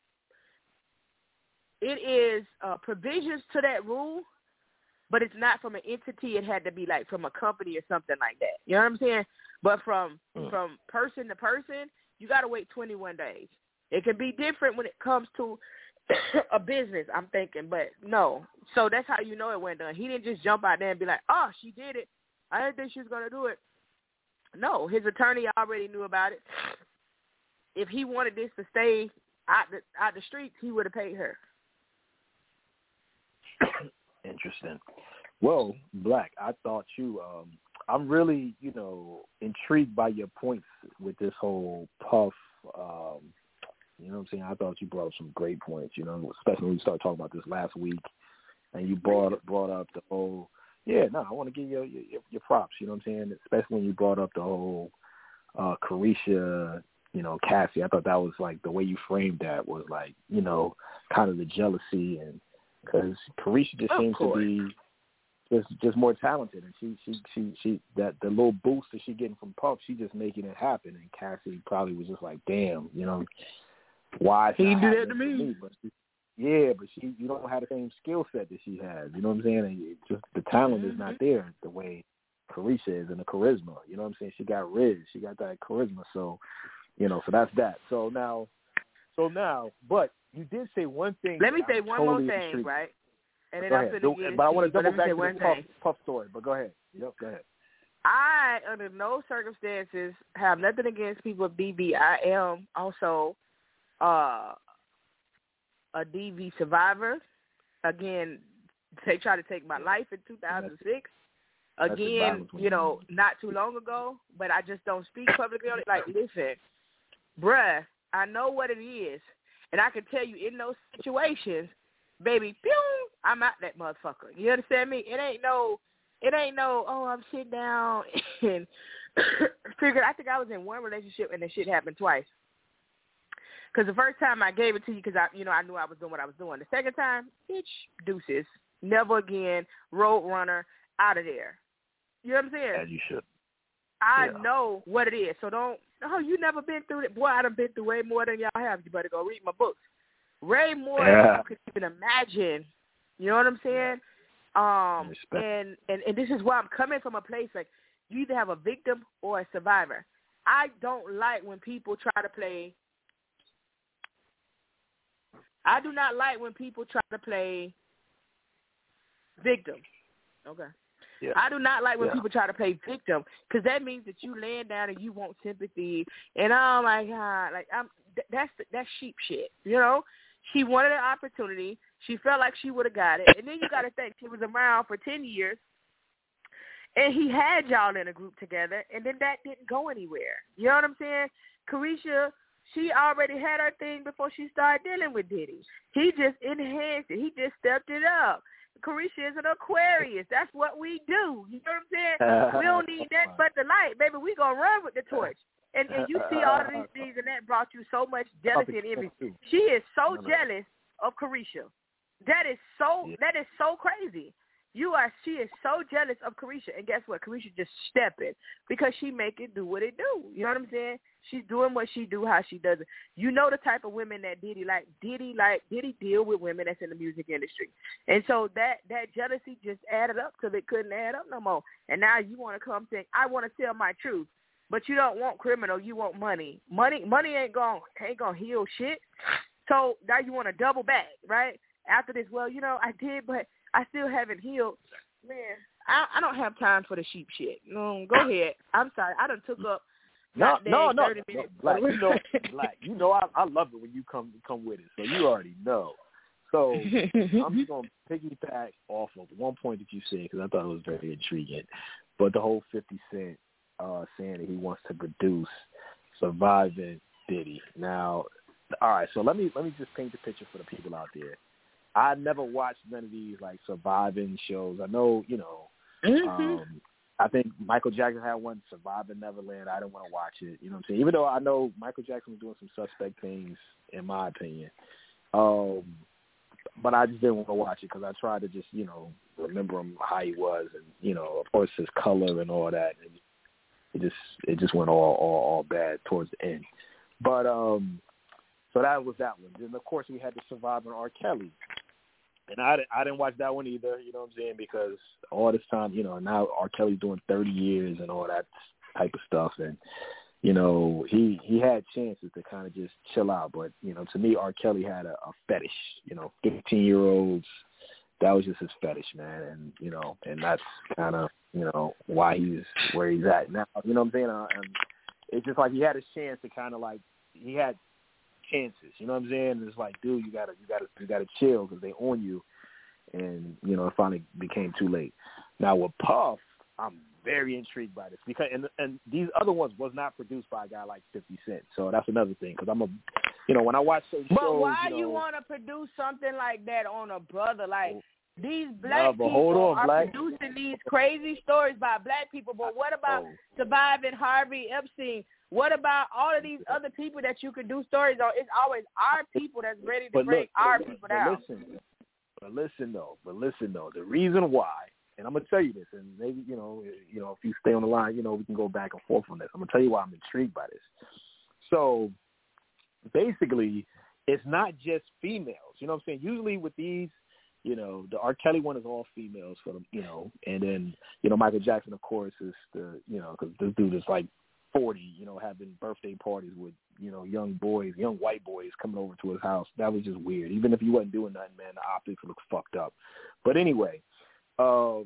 it is uh, provisions to that rule, but it's not from an entity. It had to be like from a company or something like that. You know what I'm saying? But from mm. from person to person, you got to wait twenty-one days. It can be different when it comes to a business, I'm thinking, but no. So that's how you know it went done. He didn't just jump out there and be like, oh, she did it. I didn't think she was going to do it. No, his attorney already knew about it. If he wanted this to stay out the, out the streets, he would have paid her. Interesting. Well, Black, I thought you, um, I'm really, you know, intrigued by your points with this whole Puff, um, you know what I'm saying? I thought you brought up some great points, you know, especially when we started talking about this last week, and you brought brought up the whole, yeah, no, I want to give you your, your props, you know what I'm saying? Especially when you brought up the whole uh, Caresha, you know, Cassie. I thought that was like the way you framed that was like, you know, kind of the jealousy, and because Caresha just seems to be just just more talented, and she she she she that the little boost that she getting from Puff, she just making it happen, and Cassie probably was just like, damn, you know. Why he do that to me? me? But she, yeah, but she, you don't have the same skill set that she has. You know what I'm saying? And it just the talent mm-hmm. is not there the way Caresha is, and the charisma. You know what I'm saying? She got Riz, she got that charisma. So, you know, so that's that. So now, so now, but you did say one thing. Let me say I'm one totally more thing, intrigued. right? And then go I'm ahead. going to get But I want to double back to one the Puff, thing. Puff story. But go ahead. Yep, go ahead. I, under no circumstances, have nothing against people with D V. I am also uh, a D V survivor. Again, they tried to take my life in two thousand six. Again, you know, not too long ago, but I just don't speak publicly on it. Like, listen, bruh, I know what it is, and I can tell you in those situations, baby, pew, I'm out that motherfucker. You understand me? It ain't no, it ain't no, oh, I'm sitting down and figured, I think I was in one relationship and the shit happened twice. Because the first time I gave it to you because, I, you know, I knew I was doing what I was doing. The second time, bitch, deuces. Never again, road runner, out of there. You know what I'm saying? As you should. I yeah. know what it is. So don't, oh, you never been through it. Boy, I done been through way more than y'all have. You better go read my books. Way more yeah. than you could even imagine. You know what I'm saying? Um, and, and, and this is why I'm coming from a place like you either have a victim or a survivor. I don't like when people try to play I do not like when people try to play victim. Okay. Yeah. I do not like when yeah. people try to play victim because that means that you laying down and you want sympathy. And oh my God, like I'm that's that's sheep shit. You know, she wanted an opportunity. She felt like she would have got it, and then you got to think she was around for ten years, and he had y'all in a group together, and then that didn't go anywhere. You know what I'm saying? Caresha, she already had her thing before she started dealing with Diddy. He just enhanced it. He just stepped it up. Caresha is an Aquarius. That's what we do. You know what I'm saying? We don't need that but the light. Baby, we going to run with the torch. And, and you see all of these things, and that brought you so much jealousy and envy. She is so jealous of Caresha. That is so yeah. that is so crazy. You are she is so jealous of Caresha, and guess what? Caresha just stepping because she make it do what it do. You know what I'm saying? She's doing what she do, how she does it. You know the type of women that Diddy like. Diddy like Diddy deal with women that's in the music industry, and so that that jealousy just added up till it couldn't add up no more. And now you want to come saying, I want to tell my truth, but you don't want criminal. You want money. Money money ain't gonna ain't gonna heal shit. So now you want to double back, right? After this, well, you know, I did, but I still haven't healed. Man, I, I don't have time for the sheep shit. No, go ahead. I'm sorry. I done took up no, no, no, thirty minutes. No, Black, you know, Black, you know, I, I love it when you come come with it. So you already know. So I'm just gonna piggyback off of one point that you said because I thought it was very intriguing. But the whole fifty Cent uh, saying that he wants to produce Surviving Diddy. Now, all right. So let me let me just paint the picture for the people out there. I never watched none of these like surviving shows. I know, you know, mm-hmm. um, I think Michael Jackson had one, Surviving Neverland. I didn't want to watch it. You know what I'm saying? Even though I know Michael Jackson was doing some suspect things, in my opinion. Um, but I just didn't want to watch it because I tried to just, you know, remember him how he was, and you know, of course his color and all that. And it just it just went all all, all bad towards the end. But um, so that was that one. Then of course we had the Surviving R. Kelly. And I, I didn't watch that one either, you know what I'm saying, because all this time, you know, now R. Kelly's doing thirty years and all that type of stuff. And, you know, he he had chances to kind of just chill out. But, you know, to me, R. Kelly had a, a fetish, you know, fifteen-year-olds. That was just his fetish, man. And, you know, and that's kind of, you know, why he's where he's at now. You know what I'm saying? Uh, and it's just like he had a chance to kind of like, he had chances. You know what I'm saying? And it's like, dude, you gotta, you gotta, you gotta chill because they own you. And, you know, it finally became too late. Now with Puff, I'm very intrigued by this because, and and these other ones was not produced by a guy like fifty Cent. So that's another thing because I'm a, you know, when I watch certain but shows, why you know, you want to produce something like that on a brother? Like these black no, but people hold on, are Black. producing these crazy stories by black people. But what about oh. surviving Harvey Epstein? What about all of these other people that you could do stories on? It's always our people that's ready to but bring look, our but, people but down. Listen, but listen though, but listen though, the reason why, and I'm gonna tell you this, and maybe you know, you know, if you stay on the line, you know, we can go back and forth on this. I'm gonna tell you why I'm intrigued by this. So basically, it's not just females. You know what I'm saying? Usually with these, you know, the R. Kelly one is all females for them, you know, and then, you know, Michael Jackson, of course, is the, you know, because this dude is like forty, you know, having birthday parties with, you know, young boys, young white boys coming over to his house. That was just weird. Even if he wasn't doing nothing, man, the optics look fucked up. But anyway, um,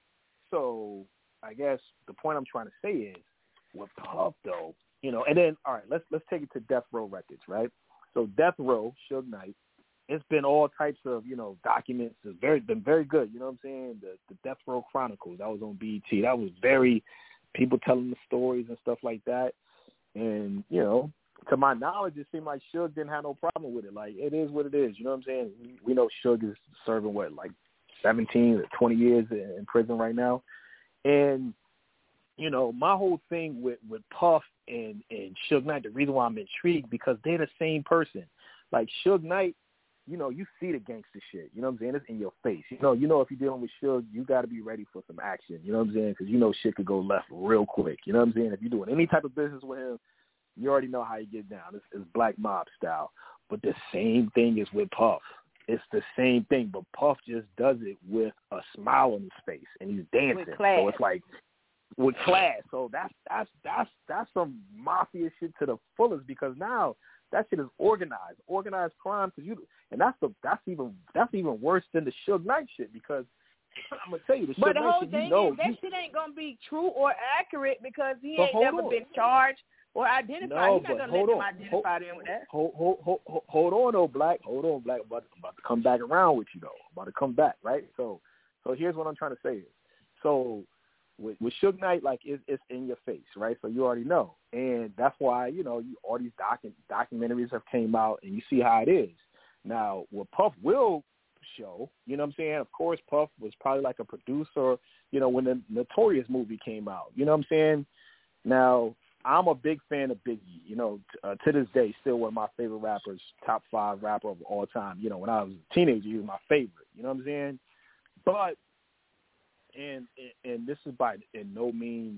so I guess the point I'm trying to say is with Puff, though, you know, and then, all right, let's let's take it to Death Row Records, right? So Death Row, Suge Knight, it's been all types of, you know, documents. It's very been very good. You know what I'm saying? The, the Death Row Chronicles, that was on B E T. That was very, people telling the stories and stuff like that. And, you know, to my knowledge, it seemed like Suge didn't have no problem with it. Like, it is what it is. You know what I'm saying? We, we know Suge is serving, what, like seventeen or twenty years in, in prison right now. And, you know, my whole thing with, with Puff and, and Suge Knight, the reason why I'm intrigued, because they're the same person. Like, Suge Knight, you know, you see the gangster shit. You know what I'm saying? It's in your face. You know, you know if you're dealing with Suge, you got to be ready for some action. You know what I'm saying? Because you know shit could go left real quick. You know what I'm saying? If you're doing any type of business with him, you already know how you get down. It's, it's Black Mob style. But the same thing is with Puff. It's the same thing, but Puff just does it with a smile on his face, and he's dancing. With class. So it's like with class. So that's that's that's that's some mafia shit to the fullest, because now that shit is organized, organized crime. Cause you, and that's the that's even that's even worse than the Suge Knight shit, because I'm gonna tell you the But Suge the Knight whole shit, thing you know, is that you, shit ain't gonna be true or accurate because he but ain't hold never on. been charged or identified. No, He's not but gonna hold let on. them identify them with that. Hold, hold, hold, hold, hold on, though, Black. Hold on, Black. I'm about, I'm about to come back around with you, though. I'm about to come back, right? So, so here's what I'm trying to say is, so with, with Suge Knight, like, it's, it's in your face, right? So you already know, and that's why, you know, you, all these docu- documentaries have came out, and you see how it is. Now, what Puff will show, you know what I'm saying? Of course, Puff was probably like a producer, you know, when the Notorious movie came out. You know what I'm saying? Now, I'm a big fan of Biggie. You know, t- uh, to this day, still one of my favorite rappers, top five rapper of all time. You know, when I was a teenager, he was my favorite. You know what I'm saying? But, and and, and this is by in no means,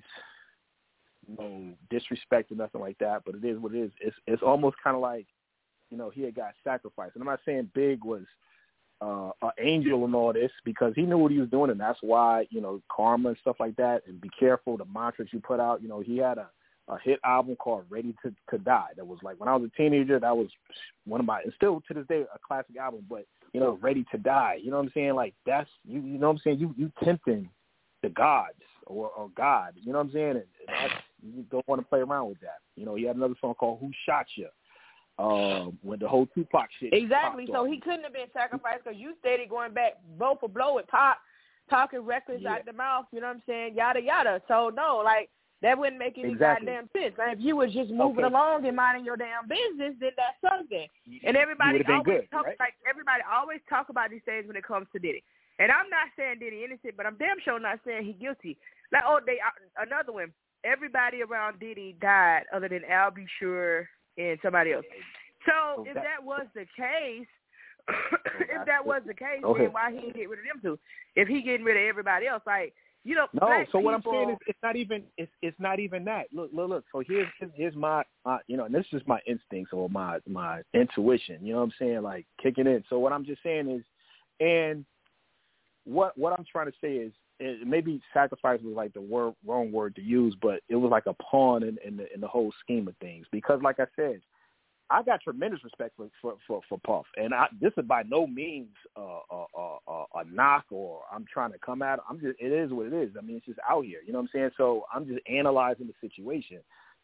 no disrespect or nothing like that, but it is what it is. It's it's almost kind of like, you know, he had got sacrificed. And I'm not saying Big was uh, an angel in all this, because he knew what he was doing, and that's why, you know, karma and stuff like that, and be careful, the mantras you put out. You know, he had a a hit album called Ready to, to Die. That was like, when I was a teenager, that was one of my, and still to this day, a classic album, but, you know, Ready to Die. You know what I'm saying? Like, that's, you, you know what I'm saying? You, you tempting the gods or, or God. You know what I'm saying? And, and that's, you don't want to play around with that. You know, he had another song called Who Shot Ya? Um, when the whole Tupac shit. Exactly. So off. he couldn't have been sacrificed because you steady going back blow for blow with Pop, talking reckless Yeah. out the mouth. You know what I'm saying? Yada yada. So no, like that wouldn't make any Exactly. goddamn sense. Like, if you was just moving Okay. along and minding your damn business, then that's something. And everybody would've been always good, talk right? like everybody always talk about these things when it comes to Diddy. And I'm not saying Diddy innocent, but I'm damn sure not saying he guilty. Like, oh, they uh, another one. Everybody around Diddy died other than Al B. Sure and somebody else. So So if that- that was the case, if that's that the- was the case, okay. then why he didn't get rid of them two? If he getting rid of everybody else, like, you know, No, black so what people, I'm saying is, it's not even it's it's not even that. Look, look, look. So here's here's my, my you know, and this is my instincts or my my intuition. You know what I'm saying? Like, kicking in. So what I'm just saying is, and what what I'm trying to say is, it, maybe sacrifice was like the word, wrong word to use, but it was like a pawn in, in, the, in the whole scheme of things. Because, like I said, I got tremendous respect for for, for, for Puff, and I, this is by no means uh, a, a, a knock or I'm trying to come at it. I'm just, it is what it is. I mean, it's just out here. You know what I'm saying? So I'm just analyzing the situation.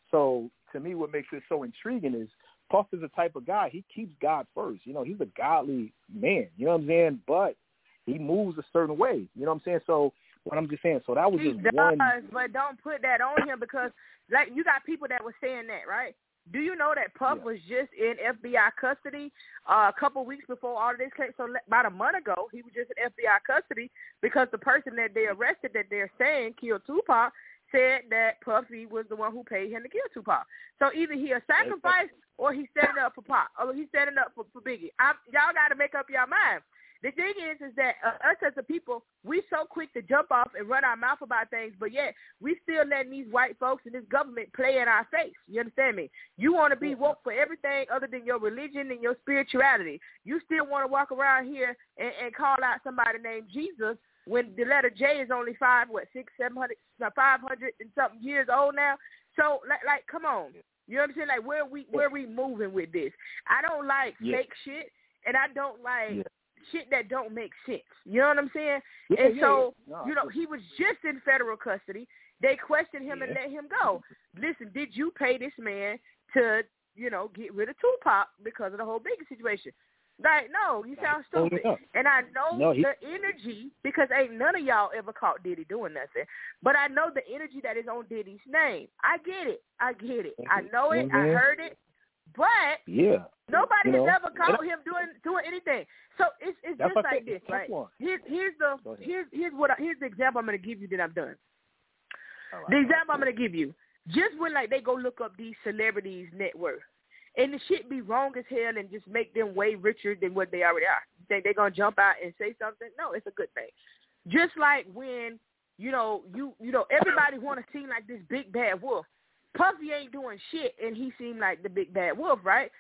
So to me, what makes it so intriguing is Puff is the type of guy, he keeps God first. You know, he's a godly man. You know what I'm saying? But he moves a certain way. You know what I'm saying? So what I'm just saying, so that was he just does, one. But don't put that on him because, like, you got people that were saying that, right? Do you know that Puff yeah. was just in F B I custody uh, a couple weeks before all of this came? So about a month ago, he was just in F B I custody because the person that they arrested that they're saying killed Tupac said that Puffy was the one who paid him to kill Tupac. So either he a sacrifice or he's setting up for Pac, or he's setting up for, for Biggie. I'm, y'all got to make up your mind. The thing is, is that uh, us as a people, we so quick to jump off and run our mouth about things, but yet we still letting these white folks and this government play in our face. You understand me? You want to be woke for everything other than your religion and your spirituality. You still want to walk around here and, and call out somebody named Jesus when the letter J is only five, what, six, seven hundred, five hundred and something years old now. So, like, like, come on. You know what I'm saying? Like, where we where we moving with this? I don't like yeah. fake shit, and I don't like yeah. shit that don't make sense. You know what I'm saying? Yeah, and yeah, so, yeah. No, you know, he was just in federal custody. They questioned him yeah. and let him go. Listen, did you pay this man to, you know, get rid of Tupac because of the whole Biggie situation? Like, no, you sound stupid. Oh, yeah. And I know no, he... the energy, because ain't none of y'all ever caught Diddy doing nothing. But I know the energy that is on Diddy's name. I get it. I get it. I know it. Mm-hmm. I heard it. But yeah. nobody you know, has ever caught him doing doing anything. So it's it's just like this, right? Here's here's the here's here's what I, here's the example I'm going to give you that I'm done. Right, the example I'm going to give you, just when like they go look up these celebrities' net worth. And the shit be wrong as hell and just make them way richer than what they already are. You think they're going to jump out and say something? No, it's a good thing. Just like when, you know, you you know, everybody want to seem like this big bad wolf. Puffy ain't doing shit, and he seemed like the big bad wolf, right?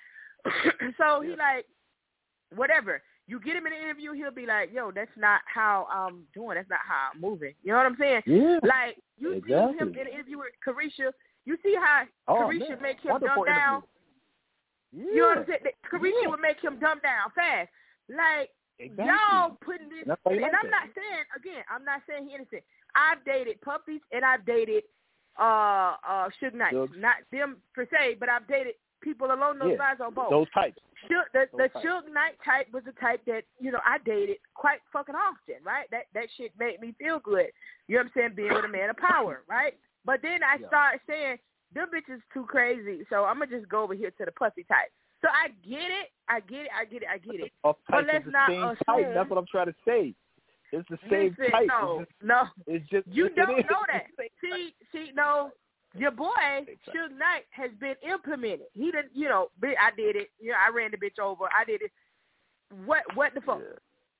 So he like, whatever. You get him in an interview, he'll be like, yo, that's not how I'm doing. That's not how I'm moving. You know what I'm saying? Yeah. Like, you exactly. see him in an interview with Carisha. You see how oh, Carisha man. make him Wonderful dumb down? Interview. Yeah. You know what I'm saying? Carisha yeah. would make him dumb down fast. Like, exactly. y'all putting this, and, and, and like I'm that. not saying, again, I'm not saying he innocent. I've dated puppies and I've dated uh, uh, Suge Knight. Suge. Not them per se, but I've dated people along those yeah. lines on both. Those types. Suge, the those the types. Suge Knight type was the type that, you know, I dated quite fucking often, right? That that shit made me feel good. You know what I'm saying? Being with a man of power, right? But then I yeah. started saying, them bitches too crazy, so I'm going to just go over here to the pussy type. So I get it, I get it, I get it, I get it. But let's the not same assume. Type. That's what I'm trying to say. It's the same Listen, type. No, it's just, no. It's just, you it don't is. know that. See, see, no. Your boy, Suge Knight, has been implemented. He didn't, you know, I did it. You know, I ran the bitch over. I did it. What, what the fuck? Yeah.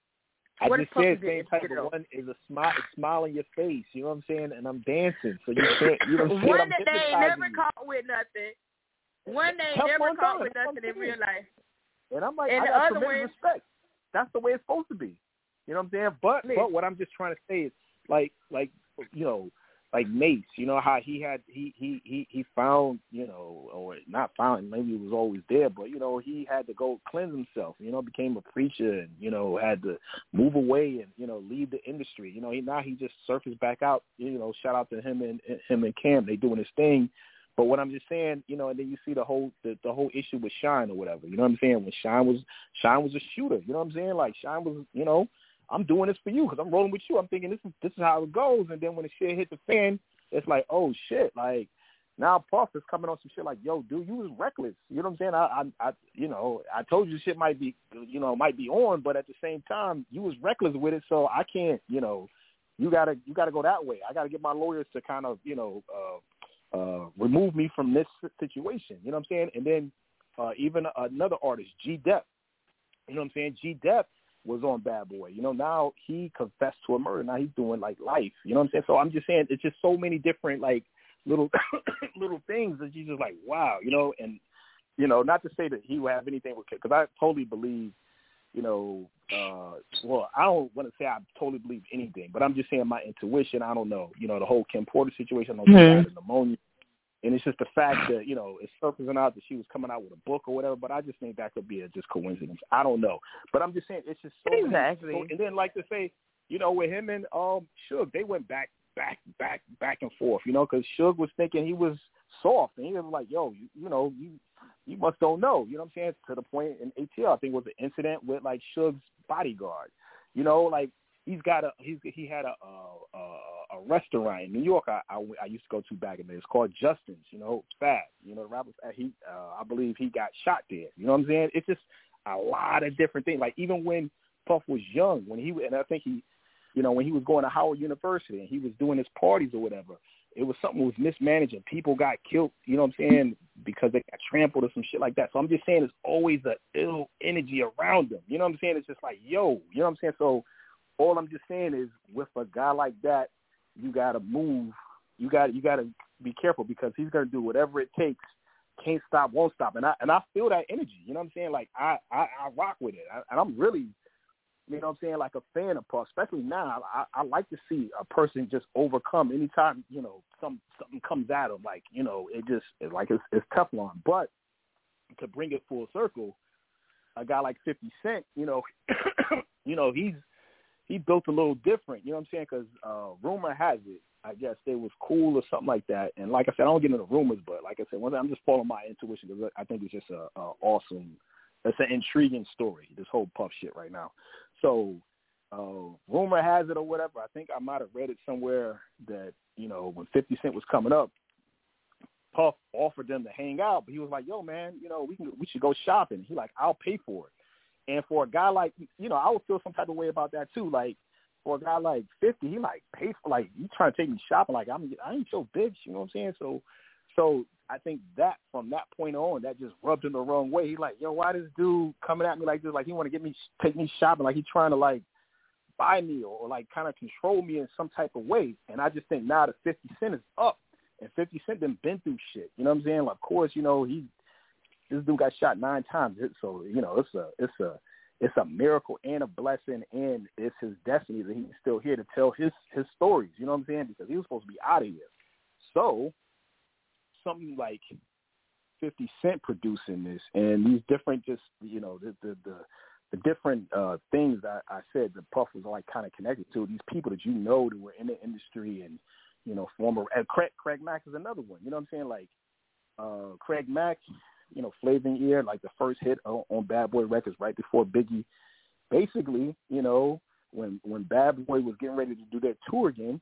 I what just said same type of one is a smile, a smile on your face. You know what I'm saying? And I'm dancing, so you can't. You know what I'm saying? One I'm that they ain't never you. caught with nothing. One they Help never on caught God. with nothing in real life. And I'm like, and I the got other tremendous one, respect. That's the way it's supposed to be. You know what I'm saying? But please. but what I'm just trying to say is like like you know. Like Mace, you know how he had he, he, he, he found, you know, or not found, maybe it was always there, but you know, he had to go cleanse himself, you know, became a preacher and, you know, had to move away and, you know, leave the industry. You know, he now he just surfaced back out, you know, shout out to him and him and Cam, they doing his thing. But what I'm just saying, you know, and then you see the whole the, the whole issue with Shine or whatever. You know what I'm saying? When Shine was Shine was a shooter, you know what I'm saying? Like Shine was, you know, I'm doing this for you because I'm rolling with you. I'm thinking this is this is how it goes. And then when the shit hit the fan, it's like, oh shit! Like now, Puff is coming on some shit like, yo, dude, you was reckless. You know what I'm saying? I, I, I you know, I told you shit might be, you know, might be on, but at the same time, you was reckless with it. So I can't, you know, you gotta you gotta go that way. I gotta get my lawyers to kind of, you know, uh, uh, remove me from this situation. You know what I'm saying? And then uh, even another artist, G-Dep. You know what I'm saying? G-Dep was on Bad Boy. You know, now he confessed to a murder. Now he's doing like life. You know what I'm saying? So I'm just saying it's just so many different like little little things that you just like, wow, you know, and you know, not to say that he would have anything with, because I totally believe you know, uh, well, I don't want to say I totally believe anything, but I'm just saying my intuition. I don't know. You know, the whole Kim Porter situation, I know she Mm-hmm. had pneumonia. And it's just the fact that, you know, it's surfacing out that she was coming out with a book or whatever, but I just think that could be a just coincidence. I don't know. But I'm just saying it's just so Exactly. Many, so, and then like to say, you know, with him and um Suge, they went back, back, back, back and forth, you know, because Suge was thinking he was soft. And he was like, yo, you, you know, you you must don't know. You know what I'm saying? To the point in A T L, I think it was an incident with, like, Suge's bodyguard. You know, like, he's got a, he's, he had a, a, a a restaurant in New York I, I, I used to go to back in the day. It's called Justin's, you know, Fab. You know, the rapper, he, uh, I believe he got shot there. You know what I'm saying? It's just a lot of different things. Like, even when Puff was young, when he, and I think he, you know, when he was going to Howard University and he was doing his parties or whatever, it was something that was mismanaged and people got killed, you know what I'm saying, because they got trampled or some shit like that. So I'm just saying there's always an ill energy around them. You know what I'm saying? It's just like, yo, you know what I'm saying? So all I'm just saying is with a guy like that, you gotta move. You got you gotta be careful because he's gonna do whatever it takes. Can't stop, won't stop, and I and I feel that energy. You know what I'm saying? Like I I, I rock with it, I, and I'm really, you know what I'm saying, like a fan of Puff. Especially now, I, I like to see a person just overcome anytime you know some something comes at him. Like you know, it just it's like it's, it's Teflon. But to bring it full circle, a guy like fifty Cent, you know, you know he's. He built a little different, you know what I'm saying? Because uh, rumor has it, I guess they was cool or something like that. And like I said, I don't get into rumors, but like I said, one thing, I'm just following my intuition because I think it's just a, a awesome, it's an intriguing story, this whole Puff shit right now. So uh, rumor has it or whatever, I think I might have read it somewhere that, you know, when fifty Cent was coming up, Puff offered them to hang out, but he was like, yo, man, you know, we can we should go shopping. He like, I'll pay for it. And for a guy like, you know, I would feel some type of way about that too. Like, for a guy like fifty, he like pays for, like, you trying to take me shopping. Like, I'm, I ain't your bitch, you know what I'm saying? So, so I think that from that point on, that just rubbed him the wrong way. He like, yo, why this dude coming at me like this? Like, he want to get me, take me shopping. Like, he trying to, like, buy me or, or like, kind of control me in some type of way. And I just think now that fifty Cent is up, and fifty Cent done been through shit. You know what I'm saying? Like, of course, you know, he, this dude got shot nine times, so you know it's a it's a it's a miracle and a blessing, and it's his destiny that he's still here to tell his his stories. You know what I'm saying? Because he was supposed to be out of here. So something like fifty Cent producing this, and these different just you know the the the, the different uh, things that I said that Puff was like kind of connected to. These people that you know that were in the industry, and you know former and Craig, Craig Mack is another one. You know what I'm saying? Like uh, Craig Mack. You know, Flavor in Ear, like the first hit on, on Bad Boy Records right before Biggie. Basically, you know, when when Bad Boy was getting ready to do that tour again,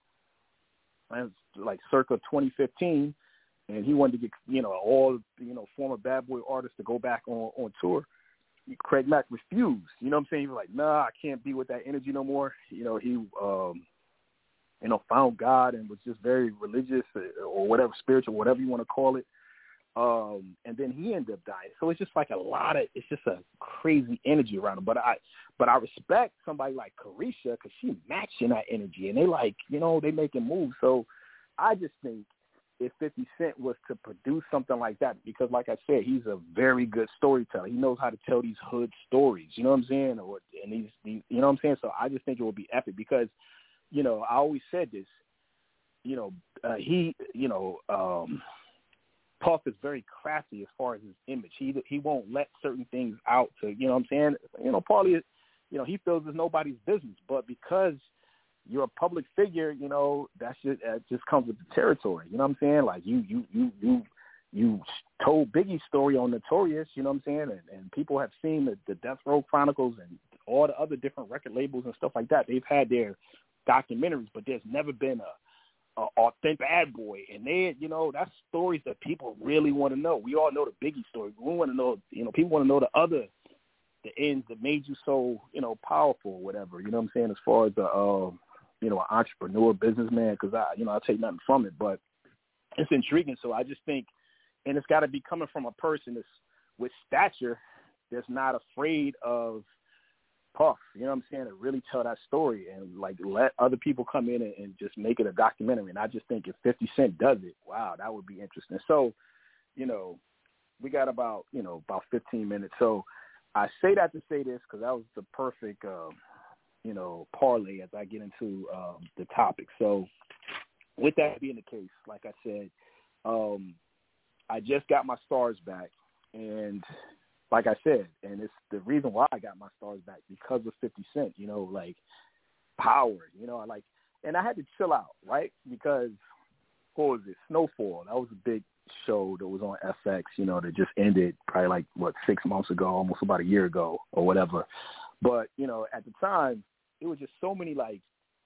like circa twenty fifteen, and he wanted to get, you know, all, you know, former Bad Boy artists to go back on, on tour, Craig Mack refused. You know what I'm saying? He was like, nah, I can't be with that energy no more. You know, he, um, you know, found God and was just very religious or whatever, spiritual, whatever you want to call it. Um, and then he ended up dying. So it's just like a lot of, it's just a crazy energy around him. But I, but I respect somebody like Carisha because she matching that energy, and they like, you know, they making moves. So I just think if fifty Cent was to produce something like that, because like I said, he's a very good storyteller. He knows how to tell these hood stories. You know what I'm saying? Or and these, these, you know what I'm saying? So I just think it would be epic because, you know, I always said this. You know, uh, he, you know. Um, Puff is very crafty as far as his image. He he won't let certain things out to, you know what I'm saying? You know, partly, you know, he feels it's nobody's business. But because you're a public figure, you know, that's just, that just comes with the territory. You know what I'm saying? Like, you you you you, you told Biggie's story on Notorious, you know what I'm saying? And, and people have seen the, the Death Row Chronicles and all the other different record labels and stuff like that. They've had their documentaries, but there's never been a Uh, authentic Bad Boy, and they, you know, that's stories that people really want to know. We all know the Biggie story. We want to know, you know, people want to know the other, the ends that made you so, you know, powerful or whatever. You know what I'm saying? As far as a, uh, you know, an entrepreneur, businessman, because I, you know, I take nothing from it, but it's intriguing. So I just think, and it's got to be coming from a person that's with stature, that's not afraid of Puff, you know what I'm saying, to really tell that story and like let other people come in and, and just make it a documentary. And I just think if fifty Cent does it, wow, that would be interesting. So, you know, we got about, you know, about fifteen minutes. So I say that to say this because that was the perfect, um, you know, parlay as I get into um, the topic. So with that being the case, like I said, um, I just got my stars back. And like I said, and it's the reason why I got my stars back because of fifty Cent, you know, like Power, you know, I like, and I had to chill out, right? Because what was it? Snowfall. That was a big show that was on F X, you know, that just ended probably like, what, six months ago, almost about a year ago or whatever. But, you know, at the time, it was just so many, like,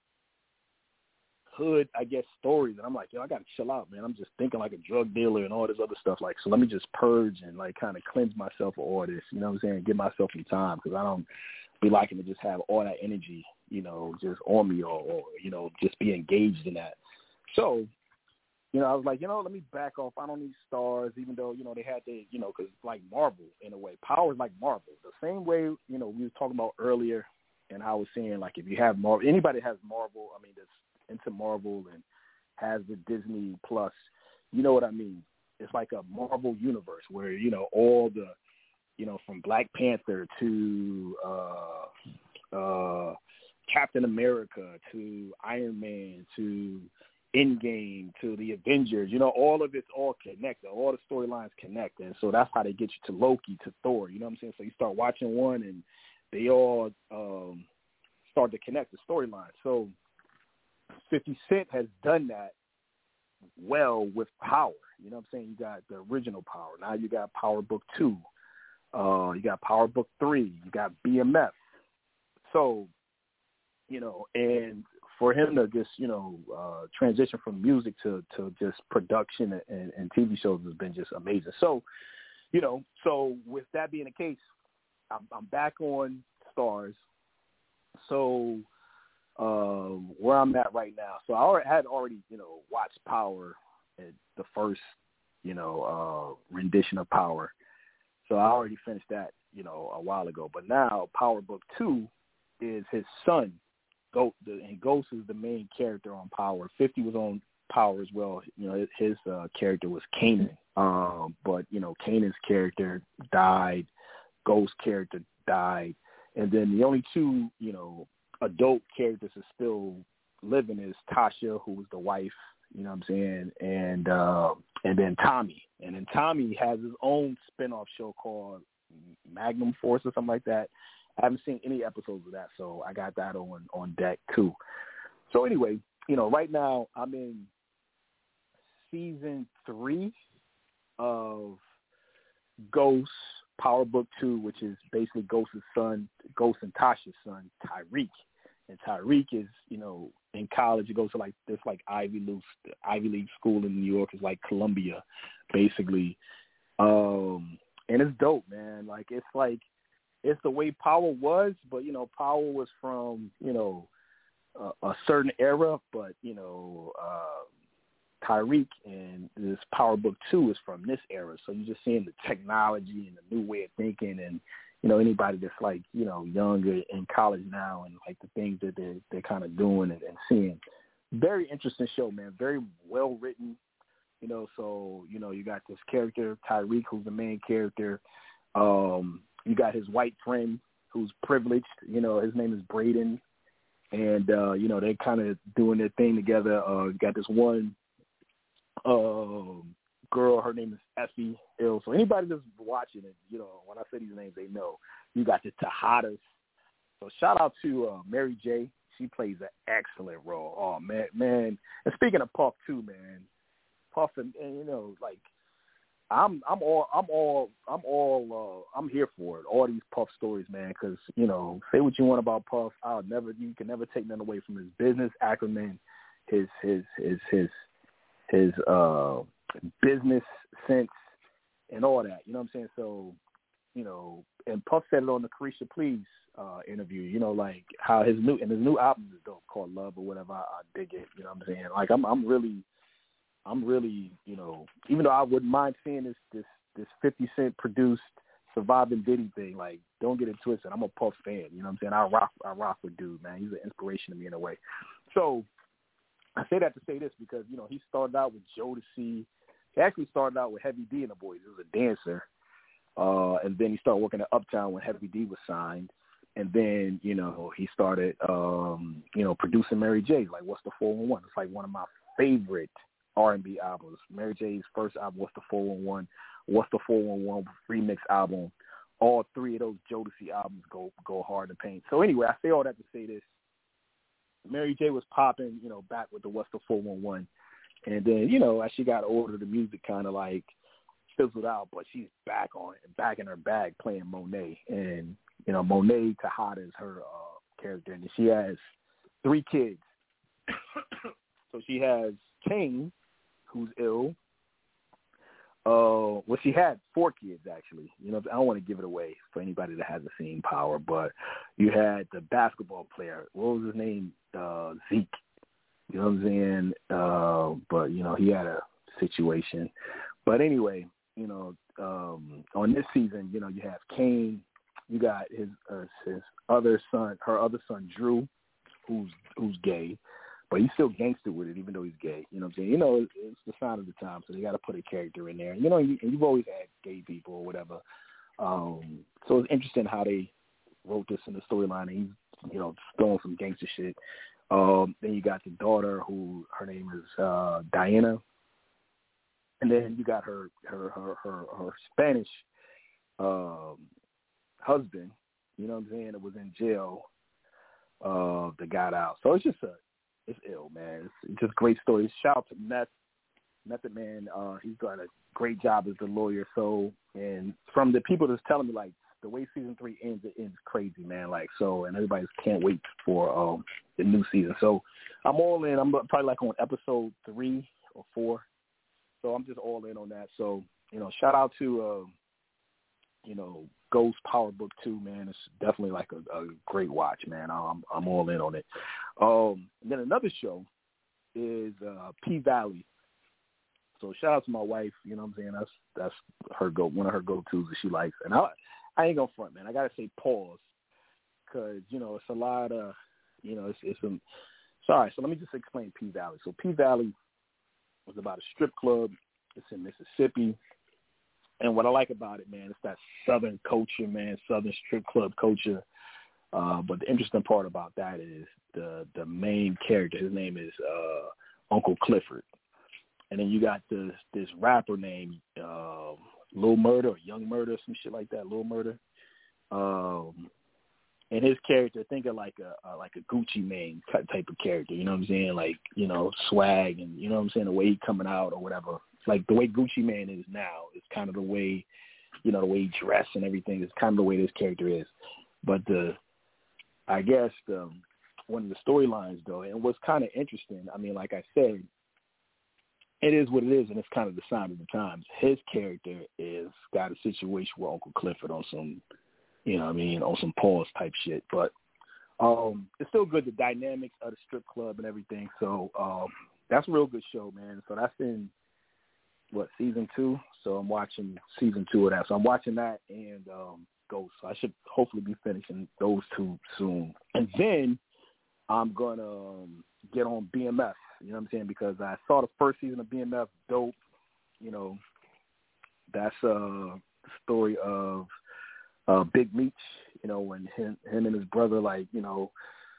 hood, I guess, stories. And I'm like, yo, I got to chill out, man. I'm just thinking like a drug dealer and all this other stuff. Like, so let me just purge and, like, kind of cleanse myself of all this, you know what I'm saying? Give myself some time because I don't be liking to just have all that energy, you know, just on me or, or, you know, just be engaged in that. So, you know, I was like, you know, let me back off. I don't need stars, even though, you know, they had to, you know, because like Marvel in a way. Power is like Marvel. The same way, you know, we were talking about earlier and I was saying, like, if you have Marvel, anybody that has Marvel, I mean, that's into Marvel and has the Disney Plus, you know what I mean? It's like a Marvel universe where, you know, all the, you know, from Black Panther to uh, uh, Captain America to Iron Man to Endgame to the Avengers, you know, all of it's all connected. All the storylines connect. And so that's how they get you to Loki, to Thor, you know what I'm saying? So you start watching one and they all um, start to connect the storyline. So fifty Cent has done that well with Power. You know what I'm saying? You got the original Power. Now you got Power Book two. Uh, you got Power Book three. You got B M F. So, you know, and for him to just, you know, uh, transition from music to, to just production and, and T V shows has been just amazing. So, you know, so with that being the case, I'm, I'm back on Stars. So uh, where I'm at right now, so I already, had already, you know, watched Power, at the first, you know, uh, rendition of Power. So I already finished that, you know, a while ago. But now Power Book two is his son. Ghost, and Ghost is the main character on Power. fifty was on Power as well. You know, his uh, character was Kanan. Um, but, you know, Kanan's character died. Ghost's character died. And then the only two, you know, adult characters are still living is Tasha, who was the wife, you know what I'm saying, and uh, and then Tommy. And then Tommy has his own spinoff show called Magnum Force or something like that. I haven't seen any episodes of that, so I got that on, on deck too. So anyway, you know, right now I'm in season three of Ghost Power Book two, which is basically Ghost's son, Ghost and Tasha's son, Tyreek. And Tyreek is, you know, in college. He goes to like this like Ivy League Ivy League school in New York. It's like Columbia, basically. Um, and it's dope, man. Like it's like it's the way Power was, but you know, Power was from, you know, a, a certain era, but you know, uh, Tyreek and this Power Book two is from this era. So you're just seeing the technology and the new way of thinking, and you know, anybody that's like, you know, younger in college now and like the things that they're, they're kind of doing and, and seeing. Very interesting show, man. Very well written, you know, so, you know, you got this character, Tyreek, who's the main character. Um, you got his white friend who's privileged, you know, his name is Braden. And, uh, you know, they're kind of doing their thing together. Uh, you got this one um, girl, her name is Effie Ill. So anybody that's watching it, you know, when I say these names, they know. You got the Tejadas. So shout out to uh, Mary J. She plays an excellent role. Oh, man, man. And speaking of Puff, too, man, Puff and, and you know, like, I'm I'm all I'm all I'm all uh, I'm here for it. All these Puff stories, man. Because you know, say what you want about Puff, I'll never you can never take nothing away from his business acumen, his his his his his uh, business sense, and all that. You know what I'm saying? So, you know, and Puff said it on the Carisha Please uh, interview. You know, like how his new and his new album is dope called Love or whatever. I, I dig it. You know what I'm saying? Like I'm I'm really. I'm really, you know, even though I wouldn't mind seeing this this this fifty Cent produced Surviving Diddy thing, like, don't get it twisted. I'm a Puff fan, you know what I'm saying? I rock I rock with dude, man. He's an inspiration to me in a way. So I say that to say this because, you know, he started out with Jodeci. He actually started out with Heavy D and the Boys. He was a dancer. Uh, and then he started working at Uptown when Heavy D was signed. And then, you know, he started, um, you know, producing Mary J. Like, What's the four one one? It's like one of my favorite R and B albums. Mary J's first album, What's the four one one? What's the four one one remix album? All three of those Jodeci albums go go hard in the paint. So anyway, I say all that to say this. Mary J was popping, you know, back with the What's the four one one. And then, you know, as she got older, the music kind of like fizzled out, but she's back on it, back in her bag playing Monet. And, you know, Monet Tejada is her uh, character. And she has three kids. So she has Kane, who's ill. Uh, well, she had four kids, actually. You know, I don't want to give it away for anybody that hasn't seen Power, but you had the basketball player. What was his name? Uh, Zeke. You know what I'm saying? Uh, but, you know, he had a situation. But anyway, you know, um, on this season, you know, you have Kane. You got his uh, his other son, her other son, Drew, who's who's gay. But he's still gangster with it, even though he's gay. You know what I'm saying? You know, it's, it's the sign of the time, so they got to put a character in there. You know, you, and you've always had gay people or whatever. Um, so it's interesting how they wrote this in the storyline. And he's, you know, throwing some gangster shit. Um, then you got the daughter, who her name is uh, Diana. And then you got her her her her, her Spanish um, husband. You know what I'm saying? That was in jail. Uh, that got out. So it's just a It's ill, man. It's just great stories. Shout out to Meth, Method Man. Uh, he's done a great job as the lawyer. So, and from the people that's telling me, like, the way season three ends, it ends crazy, man. Like, so, and everybody can't wait for um, the new season. So, I'm all in. I'm probably like on episode three or four. So, I'm just all in on that. So, you know, shout out to, uh, you know, Ghost Power Book two, man. It's definitely like a, a great watch, man. I'm I'm all in on it. Um, and then another show is uh, P-Valley. So shout out to my wife. You know what I'm saying? That's that's her go one of her go-tos that she likes. And I I ain't gonna front, man. I gotta say pause because you know it's a lot of you know it's it's some. Sorry, so let me just explain P-Valley. So P-Valley was about a strip club. It's in Mississippi. And what I like about it, man, it's that Southern culture, man, Southern strip club culture. Uh, but the interesting part about that is the the main character. His name is uh, Uncle Clifford. And then you got this this rapper named uh, Lil Murder or Young Murder, some shit like that, Lil Murder. Um, and his character, think of like a, a like a Gucci Mane type of character. You know what I'm saying? Like, you know, swag and, you know what I'm saying, the way he coming out or whatever. Like the way Gucci Mane is now is kind of the way, you know, the way he dressed and everything is kind of the way this character is. But the, I guess the, one of the storylines though, and what's kind of interesting, I mean, like I said, it is what it is, and it's kind of the sign of the times. His character is got a situation with Uncle Clifford on some, you know what I mean, on some pause type shit. But um, it's still good, the dynamics of the strip club and everything. So um, that's a real good show, man. So that's in, what, season two? So I'm watching season two of that. So I'm watching that and um, Ghost. So I should hopefully be finishing those two soon. And then I'm going to um, get on B M F, you know what I'm saying, because I saw the first season of B M F, dope. You know, that's uh, the story of uh, Big Meech, you know, when him, him and his brother, like, you know,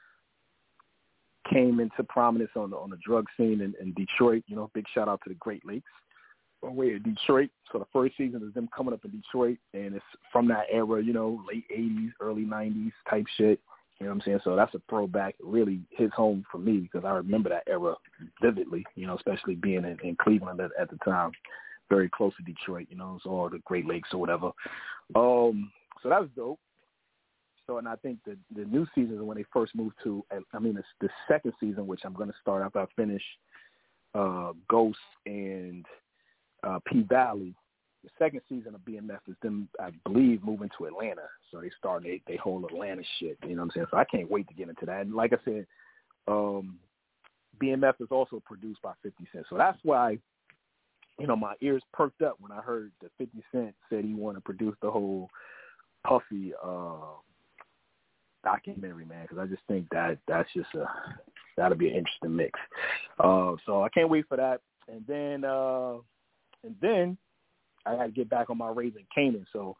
came into prominence on the, on the drug scene in, in Detroit. You know, big shout out to the Great Lakes. Way in Detroit. So the first season is them coming up in Detroit, and it's from that era, you know, late eighties, early nineties type shit. You know what I'm saying? So that's a throwback. It really hits home for me because I remember that era vividly, you know, especially being in, in Cleveland at, at the time, very close to Detroit, you know, so all the Great Lakes or whatever. Um, so that was dope. So, and I think the, the new season is when they first moved to, I mean, it's the second season, which I'm going to start after I finish uh, Ghost and Uh, P-Valley. The second season of B M F is them, I believe, moving to Atlanta. So they start they, they whole Atlanta shit. You know what I'm saying? So I can't wait to get into that. And like I said, um, B M F is also produced by fifty Cent. So that's why, you know, my ears perked up when I heard that fifty Cent said he wanted to produce the whole Puffy uh, documentary, man, because I just think that that's just a, that'll be an interesting mix. Uh, so I can't wait for that. And then, uh, And then I got to get back on my Raising Kanan. So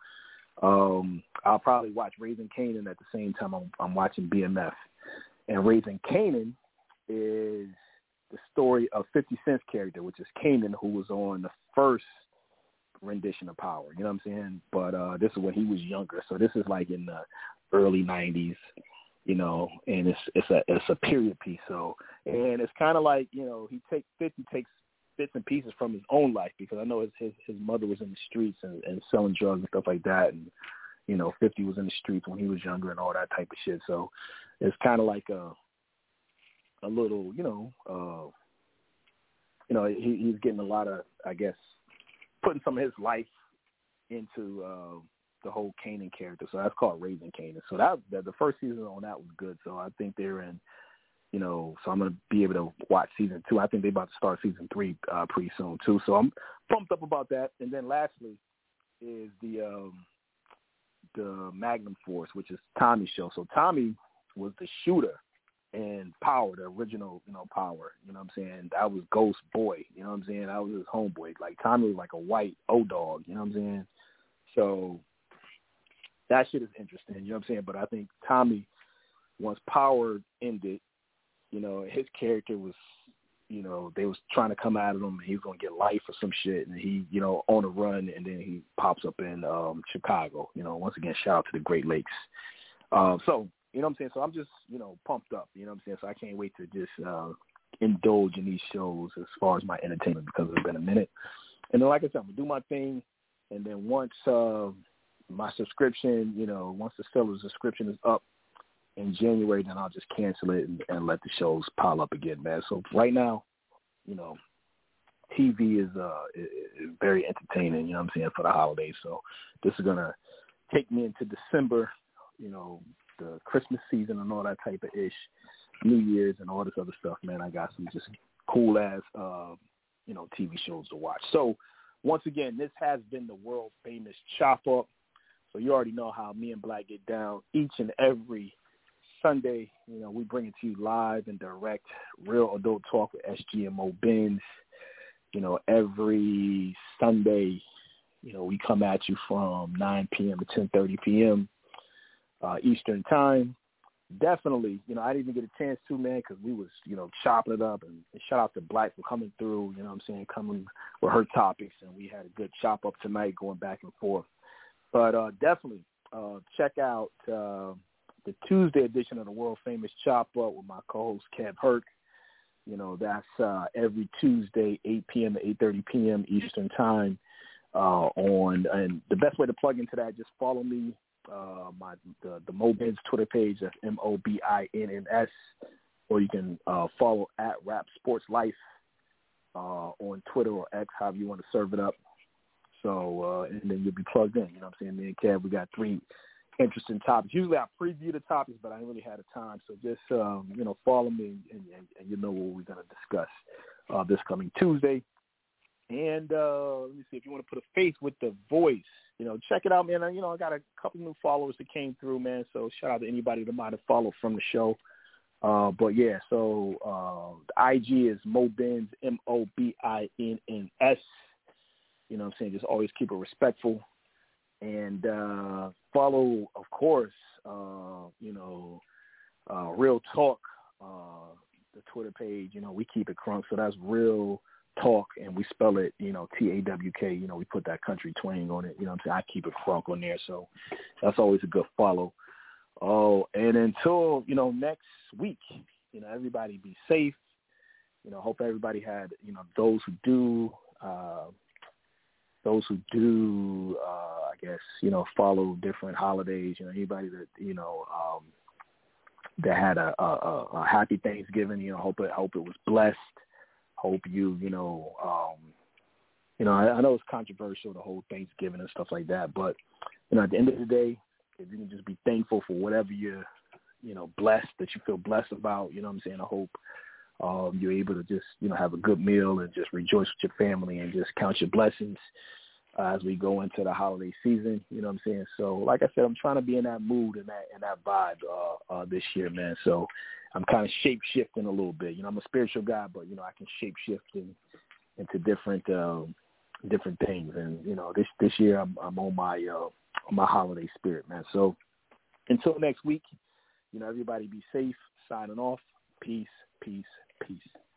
um, I'll probably watch Raising Kanan at the same time I'm, I'm watching B M F. And Raising Kanan is the story of fifty Cent's character, which is Kanan, who was on the first rendition of Power. You know what I'm saying? But uh, this is when he was younger. So this is like in the early nineties, you know, and it's it's a it's a period piece. So and it's kind of like, you know, he takes fifty takes bits and pieces from his own life, because I know his his, his mother was in the streets and, and selling drugs and stuff like that, and you know, fifty was in the streets when he was younger and all that type of shit. So it's kind of like a a little, you know, uh, you know, he, he's getting a lot of, I guess, putting some of his life into uh, the whole Kanan character. So that's called Raising Kanan. So that the, the first season on that was good. So I think they're in, you know, so I'm going to be able to watch season two. I think they're about to start season three uh, pretty soon too. So I'm pumped up about that. And then lastly is the um, the Magnum Force, which is Tommy's show. So Tommy was the shooter in Power, the original, you know, Power. You know what I'm saying? That was Ghost Boy. You know what I'm saying? That was his homeboy. Like Tommy was like a white O-Dog. You know what I'm saying? So that shit is interesting. You know what I'm saying? But I think Tommy, once Power ended, you know, his character was, you know, they was trying to come at him and he was going to get life or some shit. And he, you know, on a run, and then he pops up in um, Chicago. You know, once again, shout out to the Great Lakes. Uh, so, you know what I'm saying? So I'm just, you know, pumped up. You know what I'm saying? So I can't wait to just uh, indulge in these shows as far as my entertainment, because it's been a minute. And then, like I said, I'm going to do my thing. And then once uh, my subscription, you know, once the seller's subscription is up in January, then I'll just cancel it and, and let the shows pile up again, man. So right now, you know, T V is, uh, is, is very entertaining, you know what I'm saying, for the holidays. So this is going to take me into December, you know, the Christmas season and all that type of ish, New Year's and all this other stuff, man. I got some just cool ass, uh, you know, T V shows to watch. So once again, this has been the world famous Chop Up. So you already know how me and Black get down each and every Sunday. You know, we bring it to you live and direct, real adult talk with S G M O Benz. You know, every Sunday, you know, we come at you from nine p.m. to ten thirty p.m. Uh, Eastern time. Definitely, you know, I didn't even get a chance to, man, because we was, you know, chopping it up. And, and shout out to Black for coming through, you know what I'm saying, coming with her topics. And we had a good chop up tonight going back and forth. But uh, definitely uh, check out uh, the Tuesday edition of the world famous Chop Up with my co-host Kev Herc. You know, that's uh, every Tuesday, eight p.m. to eight thirty p.m. Eastern time uh, on. And the best way to plug into that, just follow me. Uh, my the, the Mobins Twitter page, that's M O B I N N S, or you can uh, follow at Rap Sports Life uh, on Twitter or X, however you want to serve it up. So, uh, and then you'll be plugged in. You know what I'm saying? Me and Kev, we got three interesting topics. Usually I preview the topics, but I ain't really had the time. So just, um, you know, follow me and, and, and you know what we're going to discuss uh, this coming Tuesday. And uh, let me see, if you want to put a face with the voice, you know, check it out, man. You know, I got a couple new followers that came through, man. So shout out to anybody that might have followed from the show. Uh, but, yeah, so uh, the I G is Mobins, M O B I N N S. You know what I'm saying? Just always keep it respectful. And uh, follow, of course, uh, you know, uh, Real Talk, uh, the Twitter page. You know, we keep it crunk. So that's Real Talk, and we spell it, you know, T A W K. You know, we put that country twang on it. You know what I'm saying? I keep it crunk on there. So that's always a good follow. Oh, and until, you know, next week, you know, everybody be safe. You know, hope everybody had, you know, those who do, uh, those who do, uh, I guess, you know, follow different holidays, you know, anybody that, you know, um, that had a, a, a happy Thanksgiving, you know, hope it, hope it was blessed. Hope you, you know, um, you know, I, I know it's controversial, the whole Thanksgiving and stuff like that, but, you know, at the end of the day, if you can just be thankful for whatever you're, you know, blessed, that you feel blessed about, you know what I'm saying, I hope um, you're able to just, you know, have a good meal and just rejoice with your family and just count your blessings uh, as we go into the holiday season, you know what I'm saying? So, like I said, I'm trying to be in that mood and that and that vibe uh, uh, this year, man. So I'm kind of shape-shifting a little bit. You know, I'm a spiritual guy, but, you know, I can shape-shift in, into different um, different things. And you know, this this year I'm, I'm on my uh, on my holiday spirit, man. So until next week, you know, everybody be safe. Signing off. Peace, peace, peace.